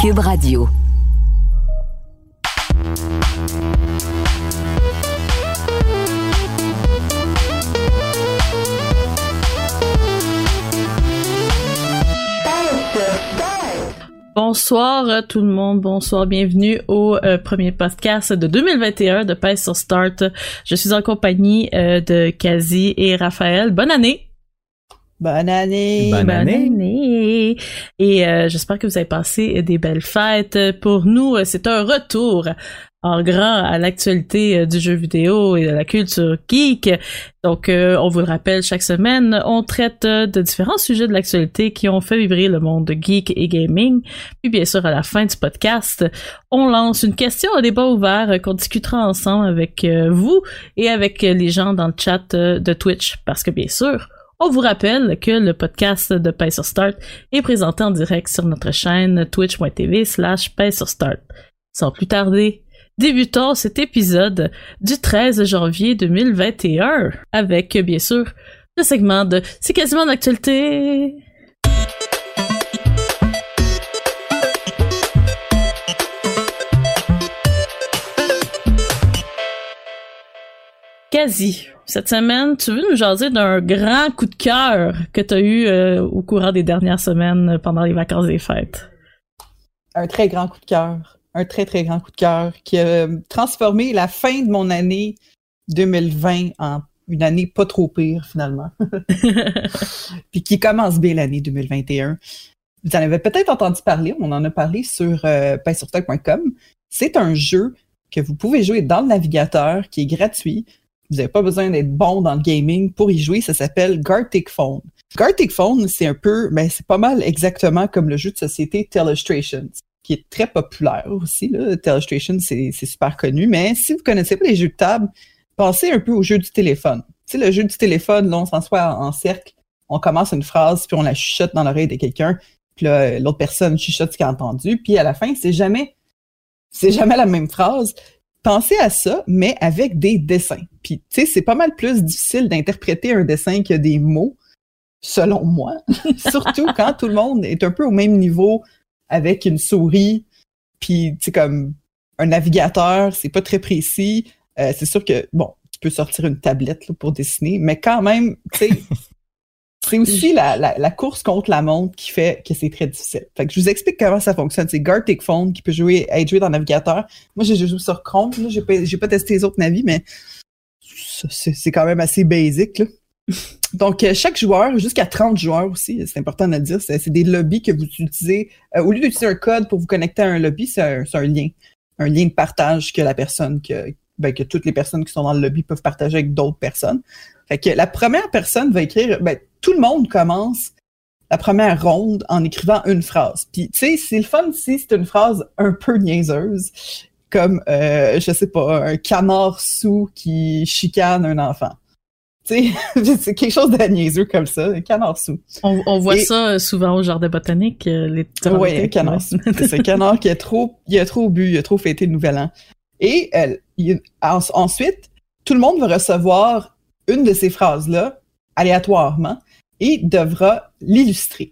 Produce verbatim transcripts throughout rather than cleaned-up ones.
Cube Radio. Bonsoir tout le monde, bonsoir, bienvenue au euh, premier podcast de deux mille vingt et un de Pèse sur Start. Je suis en compagnie euh, de Kazi et Raphaël. Bonne année! Bonne année! Bonne, Bonne année! année. Et euh, j'espère que vous avez passé des belles fêtes. Pour nous, c'est un retour en grand à l'actualité du jeu vidéo et de la culture geek. Donc, euh, on vous le rappelle, chaque semaine, on traite de différents sujets de l'actualité qui ont fait vibrer le monde geek et gaming. Puis, bien sûr, à la fin du podcast, on lance une question à débat ouvert qu'on discutera ensemble avec euh, vous et avec les gens dans le chat de Twitch. Parce que, bien sûr, on vous rappelle que le podcast de Pèse sur Start est présenté en direct sur notre chaîne twitch.tv slash Pèse sur Start. Sans plus tarder, débutons cet épisode du treize janvier deux mille vingt et un avec, bien sûr, le segment de « C'est quasiment d'actualité ». Quasi. Cette semaine, tu veux nous jaser d'un grand coup de cœur que tu as eu euh, au courant des dernières semaines pendant les vacances des fêtes? Un très grand coup de cœur. Un très, très grand coup de cœur qui a transformé la fin de mon année deux mille vingt en une année pas trop pire, finalement. Puis qui commence bien l'année deux mille vingt et un. Vous en avez peut-être entendu parler, on en a parlé sur euh, pèse sur start point com. C'est un jeu que vous pouvez jouer dans le navigateur, qui est gratuit. Vous n'avez pas besoin d'être bon dans le gaming pour y jouer. Ça s'appelle Gartic Phone. Gartic Phone, c'est un peu, ben c'est pas mal exactement comme le jeu de société Telestrations, qui est très populaire aussi, là. Telestration, c'est, c'est super connu, mais si vous connaissez pas les jeux de table, pensez un peu au jeu du téléphone. Tu sais, le jeu du téléphone, là, on s'assoit en, en cercle, on commence une phrase, puis on la chuchote dans l'oreille de quelqu'un, puis là, l'autre personne chuchote ce qu'elle a entendu, puis à la fin, c'est jamais, c'est jamais la même phrase. Pensez à ça, mais avec des dessins. Puis, tu sais, c'est pas mal plus difficile d'interpréter un dessin que des mots, selon moi. Surtout quand tout le monde est un peu au même niveau avec une souris, puis tu sais, comme un navigateur, c'est pas très précis. Euh, c'est sûr que, bon, tu peux sortir une tablette là, pour dessiner, mais quand même, tu sais, c'est aussi la, la, la course contre la montre qui fait que c'est très difficile. Fait que je vous explique comment ça fonctionne. C'est Gartic Phone qui peut jouer, être joué dans le navigateur. Moi, j'ai joué sur Chrome, là, j'ai pas, j'ai pas testé les autres navis, mais c'est, c'est quand même assez basic, là. Donc, euh, chaque joueur, jusqu'à trente joueurs aussi, c'est important de le dire, c'est, c'est des lobbies que vous utilisez. Euh, au lieu d'utiliser un code pour vous connecter à un lobby, c'est un, c'est un lien. Un lien de partage que la personne, que, ben, que toutes les personnes qui sont dans le lobby peuvent partager avec d'autres personnes. Fait que la première personne va écrire, ben, tout le monde commence la première ronde en écrivant une phrase. Puis, tu sais, c'est le fun si c'est une phrase un peu niaiseuse, comme, euh, je sais pas, un canard saoul qui chicane un enfant. Tu sais, c'est quelque chose de niaiseux comme ça, un canard saoul. On, on voit Et, ça souvent au jardin botanique, les oui, un canard saoul. C'est un canard qui a trop, il a trop bu, il a trop fêté le nouvel an. Et euh, il, en, ensuite, tout le monde va recevoir une de ces phrases-là, aléatoirement, et devra l'illustrer.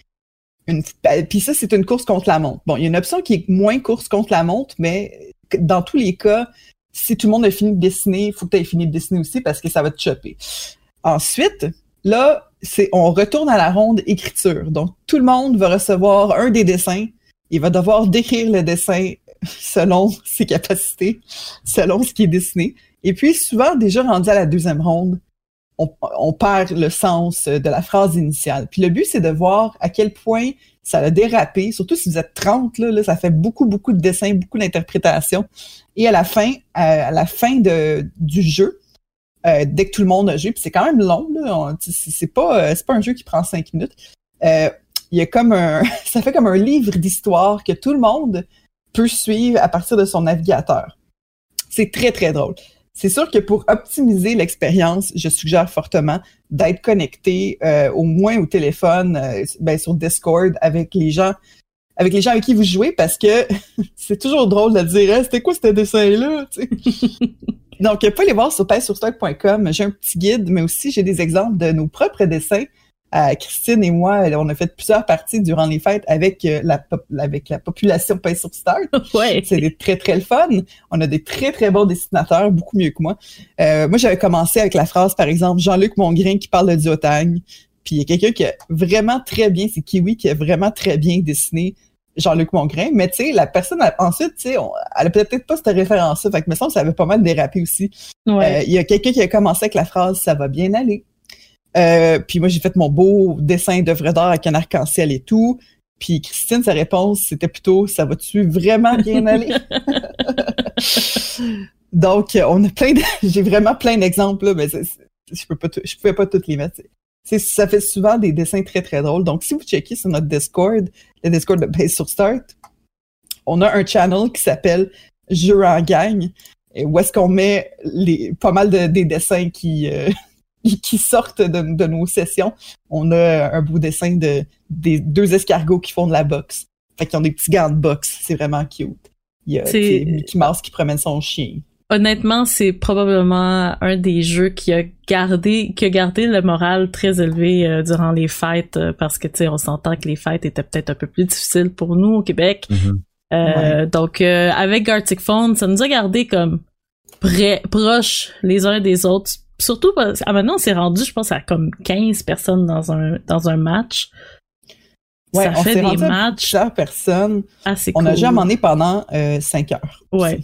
Une, puis ça, c'est une course contre la montre. Bon, il y a une option qui est moins course contre la montre, mais dans tous les cas, si tout le monde a fini de dessiner, il faut que tu aies fini de dessiner aussi parce que ça va te choper. Ensuite, là, c'est, on retourne à la ronde écriture. Donc, tout le monde va recevoir un des dessins. Il va devoir décrire le dessin selon ses capacités, selon ce qui est dessiné. Et puis, souvent, déjà rendu à la deuxième ronde, on, on perd le sens de la phrase initiale. Puis le but, c'est de voir à quel point ça a dérapé, surtout si vous êtes trente, là, là ça fait beaucoup, beaucoup de dessins, beaucoup d'interprétations. Et à la fin, à la fin de, du jeu, euh, dès que tout le monde a joué, puis c'est quand même long, là, on, c'est, c'est, pas, c'est pas un jeu qui prend cinq minutes, euh, il y a comme un, ça fait comme un livre d'histoire que tout le monde peut suivre à partir de son navigateur. C'est très, très drôle. C'est sûr que pour optimiser l'expérience, je suggère fortement d'être connecté euh, au moins au téléphone, euh, ben, sur Discord avec les gens avec les gens avec qui vous jouez, parce que c'est toujours drôle de dire hey, « C'était quoi ce dessin-là? » Donc, vous pouvez aller voir sur pèse sur start point com. J'ai un petit guide, mais aussi j'ai des exemples de nos propres dessins à Christine et moi, on a fait plusieurs parties durant les fêtes avec euh, la pop- avec la population Pace sur Start. Ouais. C'est des très très le fun. On a des très très bons dessinateurs, beaucoup mieux que moi. Euh, moi, j'avais commencé avec la phrase, par exemple, Jean-Luc Mongrain qui parle de Duotang. Puis il y a quelqu'un qui a vraiment très bien, c'est Kiwi qui a vraiment très bien dessiné Jean-Luc Mongrain. Mais tu sais, la personne a, ensuite, tu sais, on- elle a peut-être pas cette référence-là. Fait que me semble que ça avait pas mal dérapé aussi. Ouais. Euh, il y a quelqu'un qui a commencé avec la phrase, ça va bien aller. Euh, puis moi, j'ai fait mon beau dessin d'œuvre d'art avec un arc-en-ciel et tout. Puis Christine, sa réponse, c'était plutôt « ça va-tu vraiment bien aller? » Donc, on a plein de... J'ai vraiment plein d'exemples, là, mais c'est- c'est- je peux pas, tout- je pouvais pas toutes les mettre. C'est- c'est- ça fait souvent des dessins très, très drôles. Donc, si vous checkez sur notre Discord, le Discord de Pace sur Start, on a un channel qui s'appelle « Jeux en gang », où est-ce qu'on met les, pas mal de, des dessins qui... Euh, qui sortent de, de nos sessions. On a un beau dessin de des deux escargots qui font de la boxe. Fait qu'ils ont des petits gants de boxe. C'est vraiment cute. Il y a C'est- Mickey Mouse qui promène son chien. Honnêtement, c'est probablement un des jeux qui a gardé qui a gardé le moral très élevé euh, durant les fêtes euh, parce que tu sais, on s'entend que les fêtes étaient peut-être un peu plus difficiles pour nous au Québec. Mm-hmm. Euh, donc euh, avec Gartic Phone, ça nous a gardé comme près, proches les uns des autres. Surtout parce ah maintenant c'est rendu, je pense, à comme quinze personnes dans un dans un match. Ouais, Ça on fait s'est des rendu à matchs plusieurs personnes. assez On cool. a déjà emmené pendant euh, cinq heures. Ouais.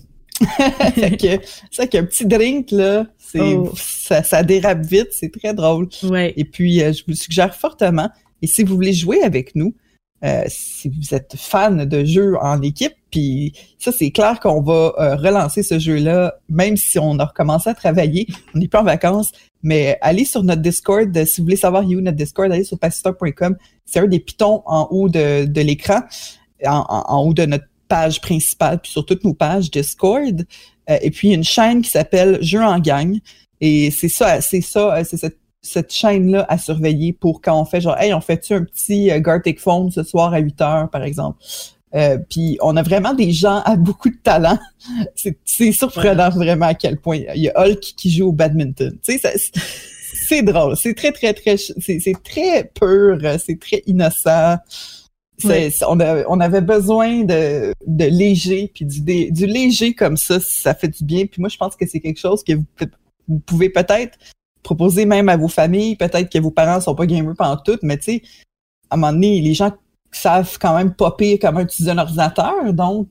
Fait que c'est qu'un petit drink, là, c'est Oh. ça, ça dérape vite, c'est très drôle. Ouais. Et puis, euh, je vous le suggère fortement. Et si vous voulez jouer avec nous, euh, si vous êtes fan de jeux en équipe, puis ça, c'est clair qu'on va euh, relancer ce jeu-là, même si on a recommencé à travailler, on n'est pas en vacances, mais allez sur notre Discord, si vous voulez savoir où notre Discord, allez sur pacitor point com. C'est un des pitons en haut de, de l'écran, en, en, en haut de notre page principale, puis sur toutes nos pages Discord. Euh, et puis, il y a une chaîne qui s'appelle Jeux en gang. Et c'est ça, c'est ça, c'est cette cette chaîne-là à surveiller pour quand on fait genre, hey, on fait-tu un petit euh, Gartic Phone ce soir à huit heures, par exemple. Euh, puis on a vraiment des gens à beaucoup de talent. C'est, c'est surprenant ouais. vraiment à quel point. Il y a Hulk qui joue au badminton. Tu sais, ça, c'est, c'est drôle. C'est très, très, très, c'est, c'est très pur. C'est très innocent. C'est, ouais. c'est, on, a, on avait besoin de, de léger, puis du, du léger comme ça, ça fait du bien. Puis moi, je pense que c'est quelque chose que vous, vous pouvez peut-être proposer même à vos familles, peut-être que vos parents sont pas gamers pendant tout, mais tu sais, à un moment donné, les gens savent quand même pas pire comment utiliser un ordinateur, donc,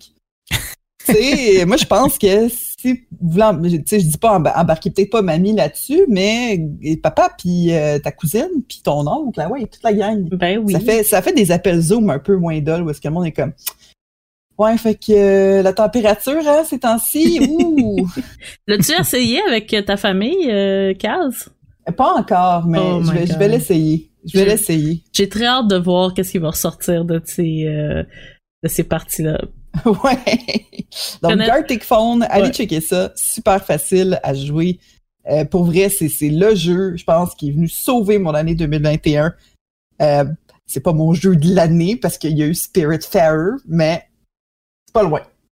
tu sais, moi, je pense que si vous voulez, tu sais, je dis pas embarquer peut-être pas mamie là-dessus, mais papa, puis euh, ta cousine, puis ton oncle, là, ouais, toute la gang. Ben oui. Ça fait, ça fait des appels Zoom un peu moins dull, où est-ce que le monde est comme... Ouais, fait que euh, la température, hein, ces temps-ci, ouh! L'as-tu essayé avec ta famille, euh, Kaz? Pas encore, mais oh je, vais, je vais l'essayer. Je vais j'ai, l'essayer. J'ai très hâte de voir qu'est-ce qui va ressortir de ces, euh, de ces parties-là. Ouais! Donc, Connaître... Gartic Phone, allez ouais. checker ça. Super facile à jouer. Euh, pour vrai, c'est, c'est le jeu, je pense, qui est venu sauver mon année deux mille vingt et un. Euh, c'est pas mon jeu de l'année, parce qu'il y a eu Spiritfarer, mais pas loin.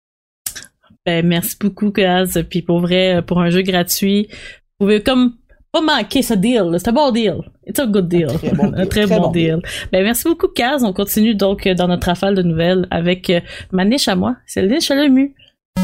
Ben, merci beaucoup, Kaz. Puis pour vrai, pour un jeu gratuit, vous pouvez comme pas manquer ce deal. C'est un bon deal. It's a good deal. Un très bon deal. un très, très bon, bon deal. deal. Ben, merci beaucoup, Kaz. On continue donc dans notre rafale de nouvelles avec euh, ma niche à moi. C'est la niche à l'E M U.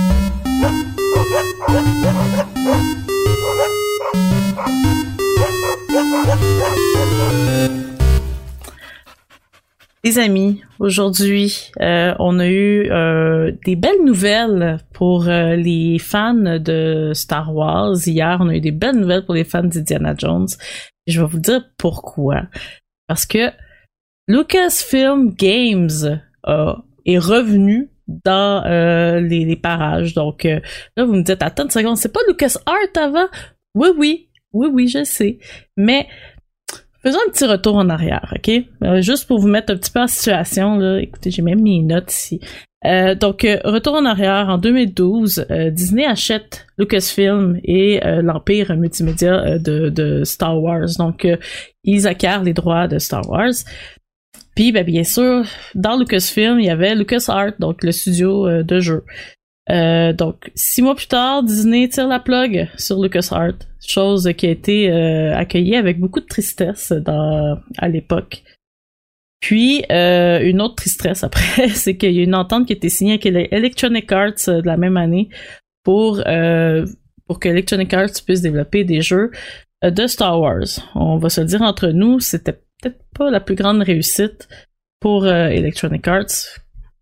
Les amis, aujourd'hui, euh, on a eu euh, des belles nouvelles pour euh, les fans de Star Wars. Hier, on a eu des belles nouvelles pour les fans d'Indiana Jones. Et je vais vous dire pourquoi. Parce que Lucasfilm Games euh, est revenu dans euh, les, les parages. Donc euh, là, vous me dites, attends une seconde, c'est pas LucasArts avant? Oui, oui, oui, oui, je sais. Mais faisons un petit retour en arrière, ok? Euh, juste pour vous mettre un petit peu en situation, là. Écoutez, j'ai même mes notes ici. Euh, donc, euh, retour en arrière, en deux mille douze, euh, Disney achète Lucasfilm et euh, l'empire multimédia euh, de, de Star Wars. Donc, euh, ils acquièrent les droits de Star Wars. Puis, ben, bien sûr, dans Lucasfilm, il y avait LucasArts, donc le studio euh, de jeu. Euh, donc, six mois plus tard, Disney tire la plug sur LucasArts, chose qui a été euh, accueillie avec beaucoup de tristesse dans, à l'époque. Puis, euh, une autre tristesse après, c'est qu'il y a une entente qui a été signée avec Electronic Arts de la même année pour euh, pour que Electronic Arts puisse développer des jeux euh, de Star Wars. On va se le dire entre nous, c'était peut-être pas la plus grande réussite pour euh, Electronic Arts.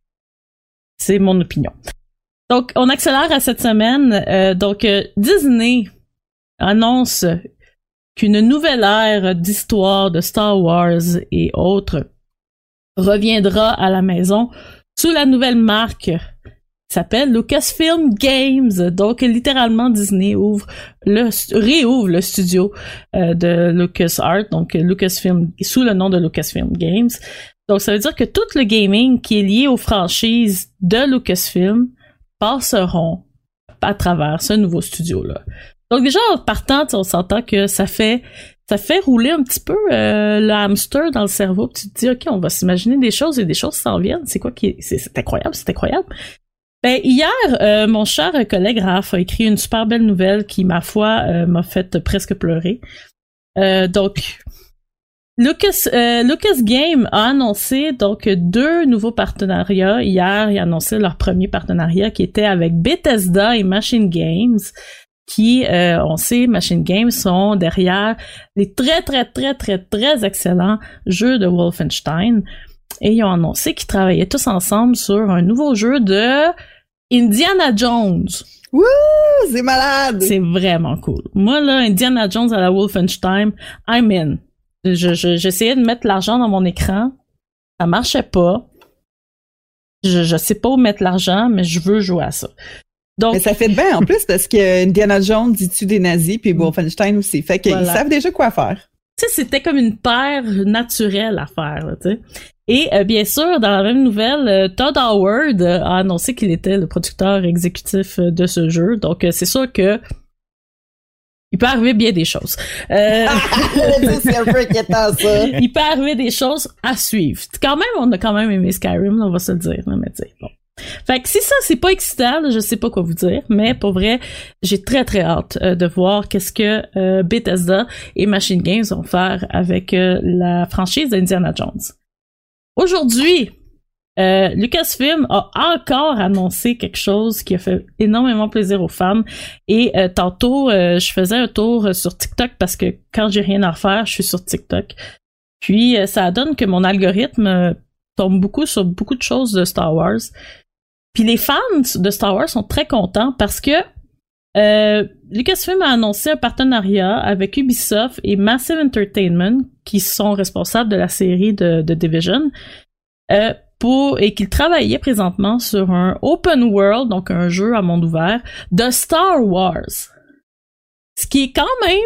C'est mon opinion. Donc, on accélère à cette semaine. Euh, donc, euh, Disney annonce qu'une nouvelle ère d'histoire de Star Wars et autres reviendra à la maison sous la nouvelle marque qui s'appelle Lucasfilm Games. Donc, littéralement, Disney ouvre le, réouvre le studio euh, de LucasArts, donc Lucasfilm, sous le nom de Lucasfilm Games. Donc, ça veut dire que tout le gaming qui est lié aux franchises de Lucasfilm passeront à travers ce nouveau studio-là. Donc, déjà, en partant, on s'entend que ça fait ça fait rouler un petit peu euh, le hamster dans le cerveau. Puis tu te dis, OK, on va s'imaginer des choses et des choses s'en viennent. C'est quoi qui est... C'est, c'est incroyable, c'est incroyable. Ben, hier, euh, mon cher collègue Raph a écrit une super belle nouvelle qui, ma foi, euh, m'a fait presque pleurer. Euh, donc, Lucas, euh, Lucas Game a annoncé donc deux nouveaux partenariats. Hier, il a annoncé leur premier partenariat qui était avec Bethesda et Machine Games, qui, euh, on sait, Machine Games sont derrière les très, très, très, très, très excellents jeux de Wolfenstein. Et ils ont annoncé qu'ils travaillaient tous ensemble sur un nouveau jeu de Indiana Jones. Wouh! C'est malade! C'est vraiment cool. Moi, là, Indiana Jones à la Wolfenstein, I'm in. Je, je, j'essayais de mettre l'argent dans mon écran. Ça marchait pas. Je, je sais pas où mettre l'argent, mais je veux jouer à ça. Donc, mais ça fait de bien en plus parce que Indiana Jones il tue des nazis puis Wolfenstein aussi. Fait qu'ils voilà. savent déjà quoi faire. Tu sais, c'était comme une paire naturelle à faire, tu sais. Et euh, bien sûr, dans la même nouvelle, euh, Todd Howard euh, a annoncé qu'il était le producteur exécutif euh, de ce jeu. Donc, euh, c'est sûr que il peut arriver bien des choses. Euh... c'est un peu inquiétant, ça. Il peut arriver des choses à suivre. Quand même, on a quand même aimé Skyrim, là, on va se le dire. Là, mais tu sais, bon. Fait que si ça c'est pas excitant, là, je sais pas quoi vous dire, mais pour vrai, j'ai très très hâte euh, de voir qu'est-ce que euh, Bethesda et Machine Games vont faire avec euh, la franchise d'Indiana Jones. Aujourd'hui, euh, Lucasfilm a encore annoncé quelque chose qui a fait énormément plaisir aux fans. Et euh, tantôt, euh, je faisais un tour sur TikTok parce que quand j'ai rien à refaire, je suis sur TikTok. Puis euh, ça donne que mon algorithme euh, tombe beaucoup sur beaucoup de choses de Star Wars. Puis les fans de Star Wars sont très contents parce que euh, Lucasfilm a annoncé un partenariat avec Ubisoft et Massive Entertainment, qui sont responsables de la série de, de Division, euh, pour et qu'ils travaillaient présentement sur un open world, donc un jeu à monde ouvert, de Star Wars. Ce qui est quand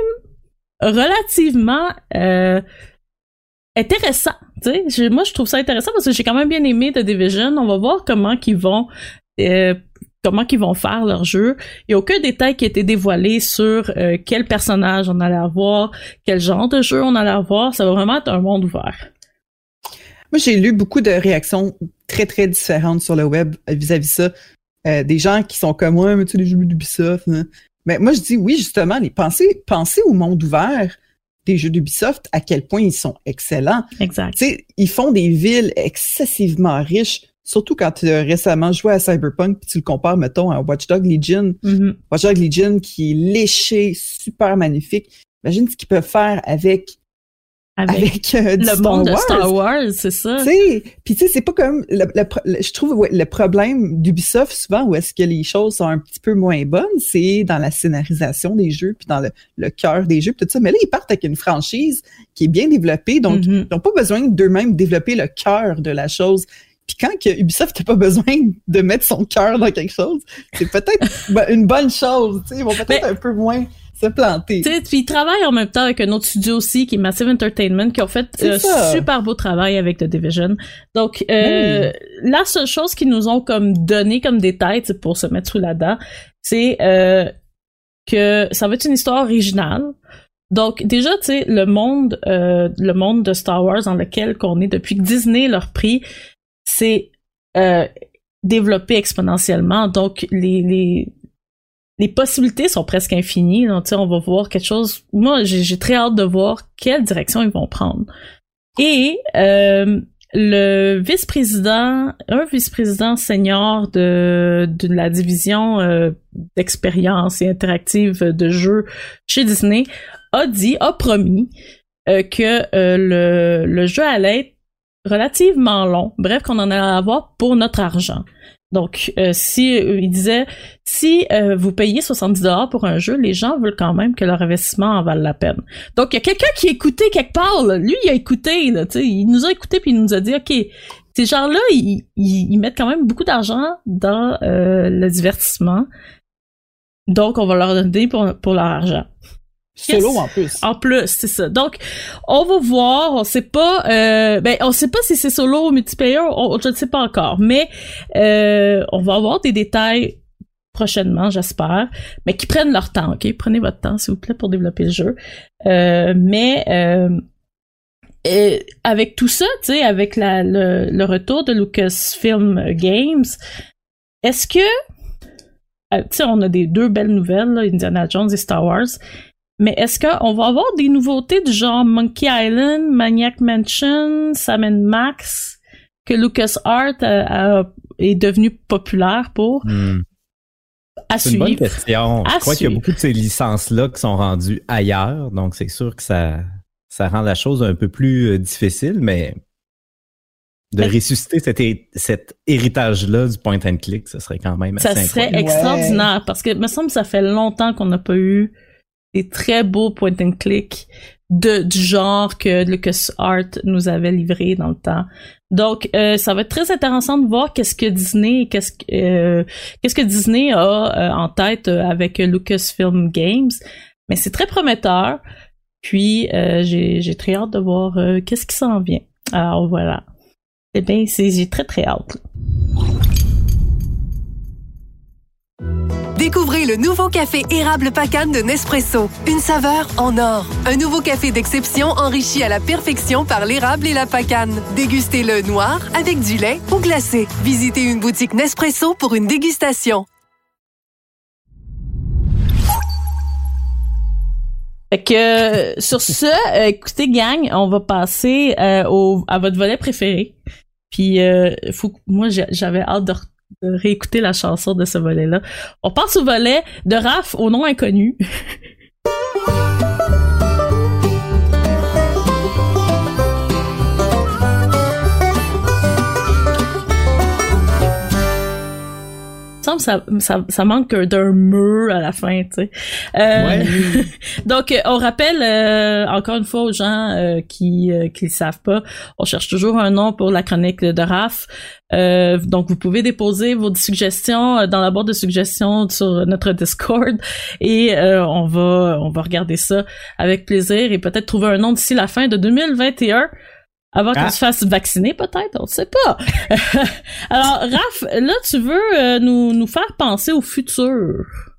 même relativement euh, intéressant. Tu sais, moi je trouve ça intéressant parce que j'ai quand même bien aimé The Division. On va voir comment qu'ils vont euh, comment qu'ils vont faire leur jeu. Il y a aucun détail qui a été dévoilé sur euh, quel personnage on allait avoir, quel genre de jeu on allait avoir. Ça va vraiment être un monde ouvert. Moi, j'ai lu beaucoup de réactions très, très différentes sur le web vis-à-vis ça. Euh, des gens qui sont comme moi, mais tu sais, les jeux d'Ubisoft. Hein. Mais moi, je dis oui, justement, les pensez, pensez au monde ouvert des jeux d'Ubisoft, à quel point ils sont excellents. Exact. Tu sais, ils font des villes excessivement riches, surtout quand tu as récemment joué à Cyberpunk, puis tu le compares, mettons, à Watch Dogs Legion. Mm-hmm. Watch Dogs Legion qui est léché, super magnifique. Imagine ce qu'ils peuvent faire avec avec, avec euh, le Star monde Wars. De Star Wars, c'est ça. Tu sais, puis tu sais, c'est pas comme le, le, le, je trouve ouais, le problème d'Ubisoft souvent où est-ce que les choses sont un petit peu moins bonnes, c'est dans la scénarisation des jeux puis dans le, le cœur des jeux puis tout ça. Mais là, ils partent avec une franchise qui est bien développée, donc mm-hmm. ils n'ont pas besoin d'eux-mêmes développer le cœur de la chose. Puis quand que Ubisoft n'a pas besoin de mettre son cœur dans quelque chose, c'est peut-être une bonne chose. Tu sais, ils vont peut-être Mais... un peu moins se planter. Tu sais, puis ils travaillent en même temps avec un autre studio aussi qui est Massive Entertainment qui ont fait un euh, super beau travail avec The Division. Donc euh, oui. La seule chose qu'ils nous ont comme donné comme détail pour se mettre sous la dent, c'est euh, que ça va être une histoire originale. Donc déjà, tu sais, le monde euh, le monde de Star Wars dans lequel qu'on est depuis que Disney leur pris, c'est euh, développer exponentiellement. Donc, les, les, les possibilités sont presque infinies. Donc, tu sais, on va voir quelque chose. Moi, j'ai, j'ai très hâte de voir quelle direction ils vont prendre. Et, euh, le vice-président, un vice-président senior de, de la division euh, d'expérience et interactive de jeux chez Disney a dit, a promis euh, que euh, le, le jeu allait être relativement long. Bref, qu'on en allait avoir pour notre argent. Donc, euh, si euh, il disait, si euh, vous payez soixante-dix dollars pour un jeu, les gens veulent quand même que leur investissement en vale la peine. Donc, il y a quelqu'un qui a écouté quelque part, là. Lui, il a écouté, là, tu sais, il nous a écouté puis il nous a dit, OK, ces gens-là, ils, ils, ils mettent quand même beaucoup d'argent dans euh, le divertissement. Donc, on va leur donner pour, pour leur argent. Solo Yes. en plus. En plus, c'est ça. Donc, on va voir. On sait pas. Euh, ben, on sait pas si c'est solo ou multiplayer. On, je ne sais pas encore. Mais euh, on va avoir des détails prochainement, j'espère. Mais qui prennent leur temps. Ok, prenez votre temps, s'il vous plaît, pour développer le jeu. Euh, mais euh, et avec tout ça, tu sais, avec la, le, le retour de Lucasfilm Games, est-ce que, euh, tu sais, on a des deux belles nouvelles, là, Indiana Jones et Star Wars. Mais est-ce qu'on va avoir des nouveautés du genre Monkey Island, Maniac Mansion, Sam and Max, que LucasArts a, a, est devenu populaire pour? Hmm. À c'est suivre. une bonne question. À Je crois suivre. qu'il y a beaucoup de ces licences-là qui sont rendues ailleurs, donc c'est sûr que ça, ça rend la chose un peu plus difficile, mais de mais, ressusciter cet, hé- cet héritage-là du point and click, ce serait quand même ça assez serait incroyable. extraordinaire, ouais. Parce que, me semble que ça fait longtemps qu'on n'a pas eu des très beaux point and click de du genre que LucasArts nous avait livré dans le temps. Donc euh, ça va être très intéressant de voir qu'est-ce que Disney qu'est-ce que euh, qu'est-ce que Disney a euh, en tête euh, avec Lucasfilm Games, mais c'est très prometteur. Puis euh, j'ai j'ai très hâte de voir euh, qu'est-ce qui s'en vient. Alors voilà. Eh bien, c'est j'ai très très hâte. Découvrez le nouveau café érable Pacane de Nespresso. Une saveur en or. Un nouveau café d'exception enrichi à la perfection par l'érable et la pacane. Dégustez-le noir, avec du lait ou glacé. Visitez une boutique Nespresso pour une dégustation. Fait que, sur ce, euh, écoutez, gang, on va passer euh, au, à votre volet préféré. Puis, euh, faut, moi, j'avais hâte de de réécouter la chanson de ce volet-là. On passe au volet de Raph au nom inconnu. Il me semble que ça, ça, ça manque d'un mur à la fin, tu sais. Euh, ouais. Donc, on rappelle euh, encore une fois aux gens euh, qui euh, qui le savent pas, on cherche toujours un nom pour la chronique de Raph. Euh, donc, vous pouvez déposer vos suggestions dans la boîte de suggestions sur notre Discord et euh, on va on va regarder ça avec plaisir et peut-être trouver un nom d'ici la fin de deux mille vingt et un. Avant qu'on ah. se fasse vacciner, peut-être, on ne sait pas. Alors, Raph, là, tu veux euh, nous, nous faire penser au futur.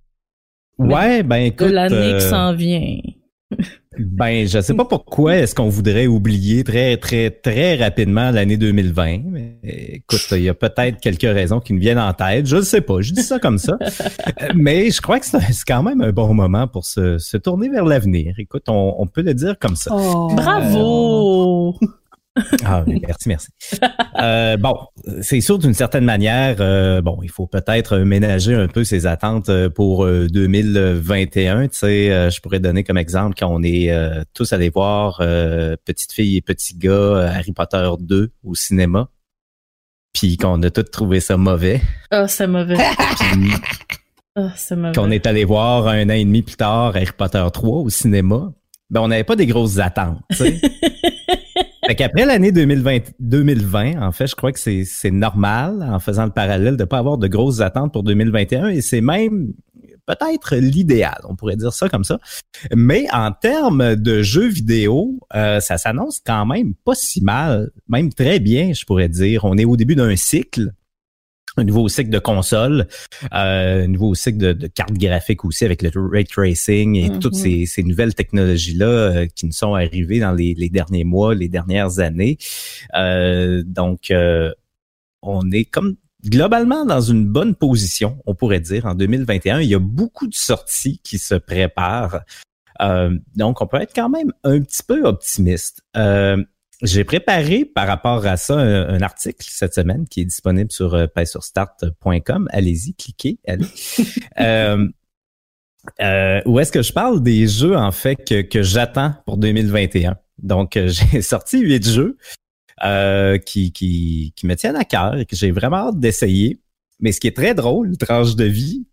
Ouais, ben écoute... De l'année euh, qui s'en vient. Ben, je sais pas pourquoi est-ce qu'on voudrait oublier très, très, très rapidement l'année deux mille vingt. Mais écoute, il y a peut-être quelques raisons qui me viennent en tête. Je ne sais pas, je dis ça comme ça. Mais je crois que c'est quand même un bon moment pour se, se tourner vers l'avenir. Écoute, on, on peut le dire comme ça. Oh. Bravo! Ah, merci, merci. euh, bon, c'est sûr d'une certaine manière, euh, bon, il faut peut-être ménager un peu ses attentes pour euh, deux mille vingt et un. Tu sais, euh, je pourrais donner comme exemple quand on est euh, tous allés voir euh, Petite fille et petit gars Harry Potter deux au cinéma, puis qu'on a tous trouvé ça mauvais. Ah, oh, c'est mauvais. Puis, oh, c'est mauvais. Qu'on est allé voir un an et demi plus tard Harry Potter trois au cinéma, ben on n'avait pas des grosses attentes, tu sais. Fait qu'après l'année deux mille vingt, deux mille vingt, en fait, je crois que c'est, c'est normal, en faisant le parallèle, de pas avoir de grosses attentes pour deux mille vingt et un, et c'est même peut-être l'idéal, on pourrait dire ça comme ça. Mais en termes de jeux vidéo, euh, ça s'annonce quand même pas si mal, même très bien, je pourrais dire. On est au début d'un cycle. Un nouveau cycle de consoles, euh, un nouveau cycle de, de cartes graphiques aussi avec le ray tracing et mm-hmm. toutes ces, ces nouvelles technologies-là euh, qui nous sont arrivées dans les, les derniers mois, les dernières années. Euh, donc, euh, on est comme globalement dans une bonne position, on pourrait dire, en deux mille vingt et un. Il y a beaucoup de sorties qui se préparent. Euh, donc, on peut être quand même un petit peu optimiste. Euh, j'ai préparé par rapport à ça un, un article cette semaine qui est disponible sur euh, pay sur start point com. Allez-y, cliquez, allez. euh, euh, où est-ce que je parle des jeux, en fait, que, que j'attends pour deux mille vingt et un. Donc, euh, j'ai sorti huit jeux euh, qui, qui, qui me tiennent à cœur et que j'ai vraiment hâte d'essayer. Mais ce qui est très drôle, tranche de vie,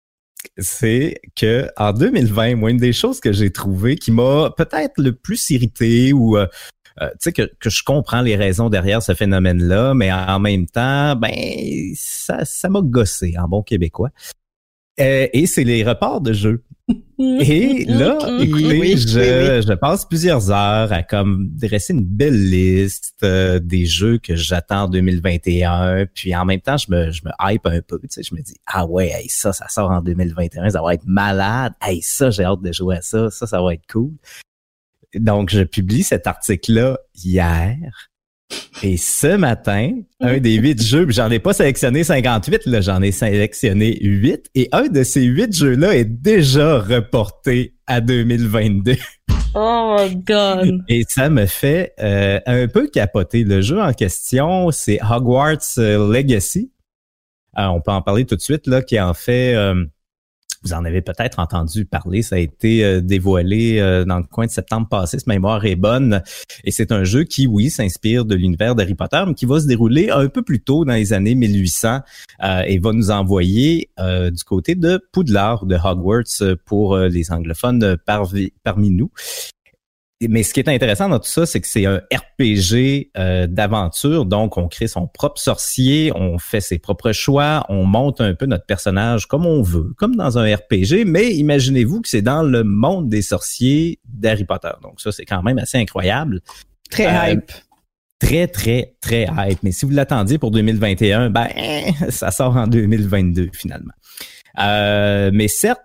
c'est que en deux mille vingt, moi, une des choses que j'ai trouvées qui m'a peut-être le plus irrité ou euh, euh, tu sais que, que je comprends les raisons derrière ce phénomène-là, mais en même temps, ben ça ça m'a gossé en bon québécois. Euh, et c'est les reports de jeux. Et là, écoutez, oui, je, oui, oui. je passe plusieurs heures à comme dresser une belle liste euh, des jeux que j'attends en deux mille vingt et un. Puis en même temps, je me, je me hype un peu. Tu sais, je me dis, ah ouais, hey, ça, ça sort en deux mille vingt et un, ça va être malade. Hey, ça, j'ai hâte de jouer à ça. Ça, ça va être cool. Donc, je publie cet article-là hier. Et ce matin, un des huit jeux, j'en ai pas sélectionné cinquante-huit, là, j'en ai sélectionné huit, et un de ces huit jeux-là est déjà reporté à deux mille vingt-deux. Oh my God! Et ça me fait euh, un peu capoter. Le jeu en question, c'est Hogwarts Legacy. Euh, on peut en parler tout de suite, là, qui en fait... Euh, vous en avez peut-être entendu parler, ça a été euh, dévoilé euh, dans le coin de septembre passé, si ma mémoire est bonne. Et c'est un jeu qui, oui, s'inspire de l'univers d'Harry Potter, mais qui va se dérouler un peu plus tôt dans les années mille huit cents euh, et va nous envoyer euh, du côté de Poudlard, de Hogwarts, pour euh, les anglophones parvi- parmi nous. Mais ce qui est intéressant dans tout ça, c'est que c'est un R P G euh, d'aventure, donc on crée son propre sorcier, on fait ses propres choix, on monte un peu notre personnage comme on veut, comme dans un R P G, mais imaginez-vous que c'est dans le monde des sorciers d'Harry Potter. Donc ça, c'est quand même assez incroyable. Très Euh, hype. Très, très, très hype. Mais si vous l'attendiez pour deux mille vingt et un, ben, ça sort en deux mille vingt-deux finalement. Euh, mais certes,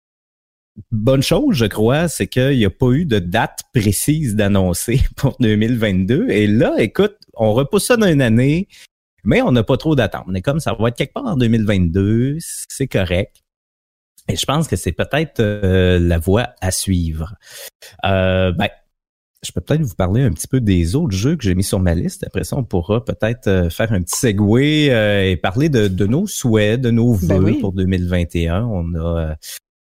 bonne chose, je crois, c'est qu'il n'y a pas eu de date précise d'annoncer pour deux mille vingt-deux. Et là, écoute, on repousse ça d'une année, mais on n'a pas trop d'attente. On est comme ça va être quelque part en deux mille vingt-deux, c'est correct. Et je pense que c'est peut-être euh, la voie à suivre. Euh, ben, je peux peut-être vous parler un petit peu des autres jeux que j'ai mis sur ma liste. Après ça, on pourra peut-être euh, faire un petit segue euh, et parler de, de nos souhaits, de nos vœux Ben oui. pour deux mille vingt et un. On a... Euh,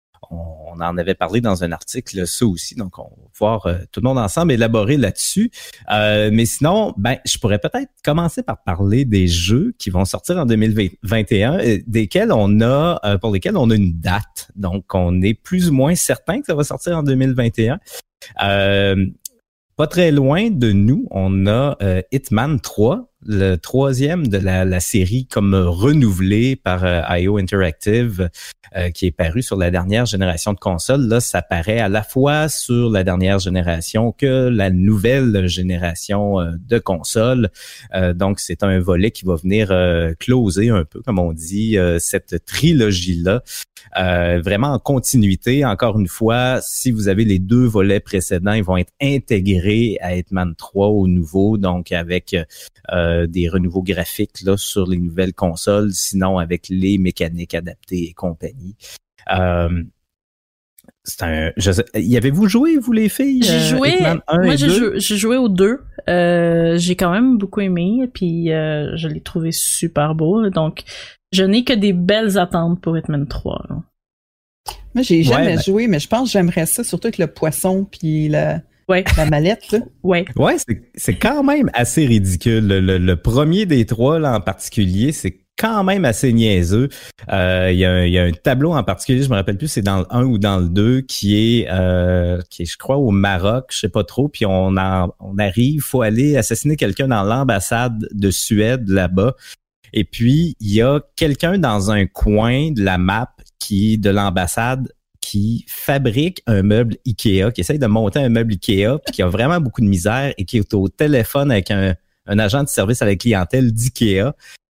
On en avait parlé dans un article, ça aussi, donc on va pouvoir euh, tout le monde ensemble élaborer là-dessus. Euh, mais sinon, ben, je pourrais peut-être commencer par parler des jeux qui vont sortir en deux mille vingt et un, euh, desquels on a, euh, pour lesquels on a une date. Donc, on est plus ou moins certain que ça va sortir en deux mille vingt et un. Euh, pas très loin de nous, on a euh, Hitman trois, le troisième de la, la série comme renouvelée par euh, I O Interactive, euh, qui est paru sur la dernière génération de consoles. Là, ça paraît à la fois sur la dernière génération que la nouvelle génération euh, de consoles. Euh, donc, c'est un volet qui va venir euh, closer un peu, comme on dit, euh, cette trilogie-là. Euh, vraiment en continuité. Encore une fois, si vous avez les deux volets précédents, ils vont être intégrés à Hitman trois au nouveau, donc avec euh, des renouveaux graphiques là sur les nouvelles consoles, sinon avec les mécaniques adaptées et compagnie. Euh, c'est un. Je sais, y avez-vous joué, vous les filles? J'ai euh, joué. Hitman un Moi, et j'ai deux? joué, j'ai joué aux deux. Euh, j'ai quand même beaucoup aimé, puis euh, je l'ai trouvé super beau. là. Donc, je n'ai que des belles attentes pour Hitman trois. là. Moi, j'ai jamais Ouais, ben- joué, mais je pense que j'aimerais ça, surtout avec le poisson puis la, Ouais, la mallette. Là. ouais. Ouais, c'est, c'est quand même assez ridicule. Le, le, le premier des trois, là, en particulier, c'est quand même assez niaiseux. Euh, il y a un, il y a un tableau en particulier, je me rappelle plus, c'est dans le un ou dans le deux, qui est, euh, qui est, je crois, au Maroc, je sais pas trop, puis on en, on arrive, faut aller assassiner quelqu'un dans l'ambassade de Suède, là-bas. Et puis, il y a quelqu'un dans un coin de la map qui, de l'ambassade, qui fabrique un meuble Ikea, qui essaye de monter un meuble Ikea, puis qui a vraiment beaucoup de misère et qui est au téléphone avec un, un agent de service à la clientèle d'Ikea.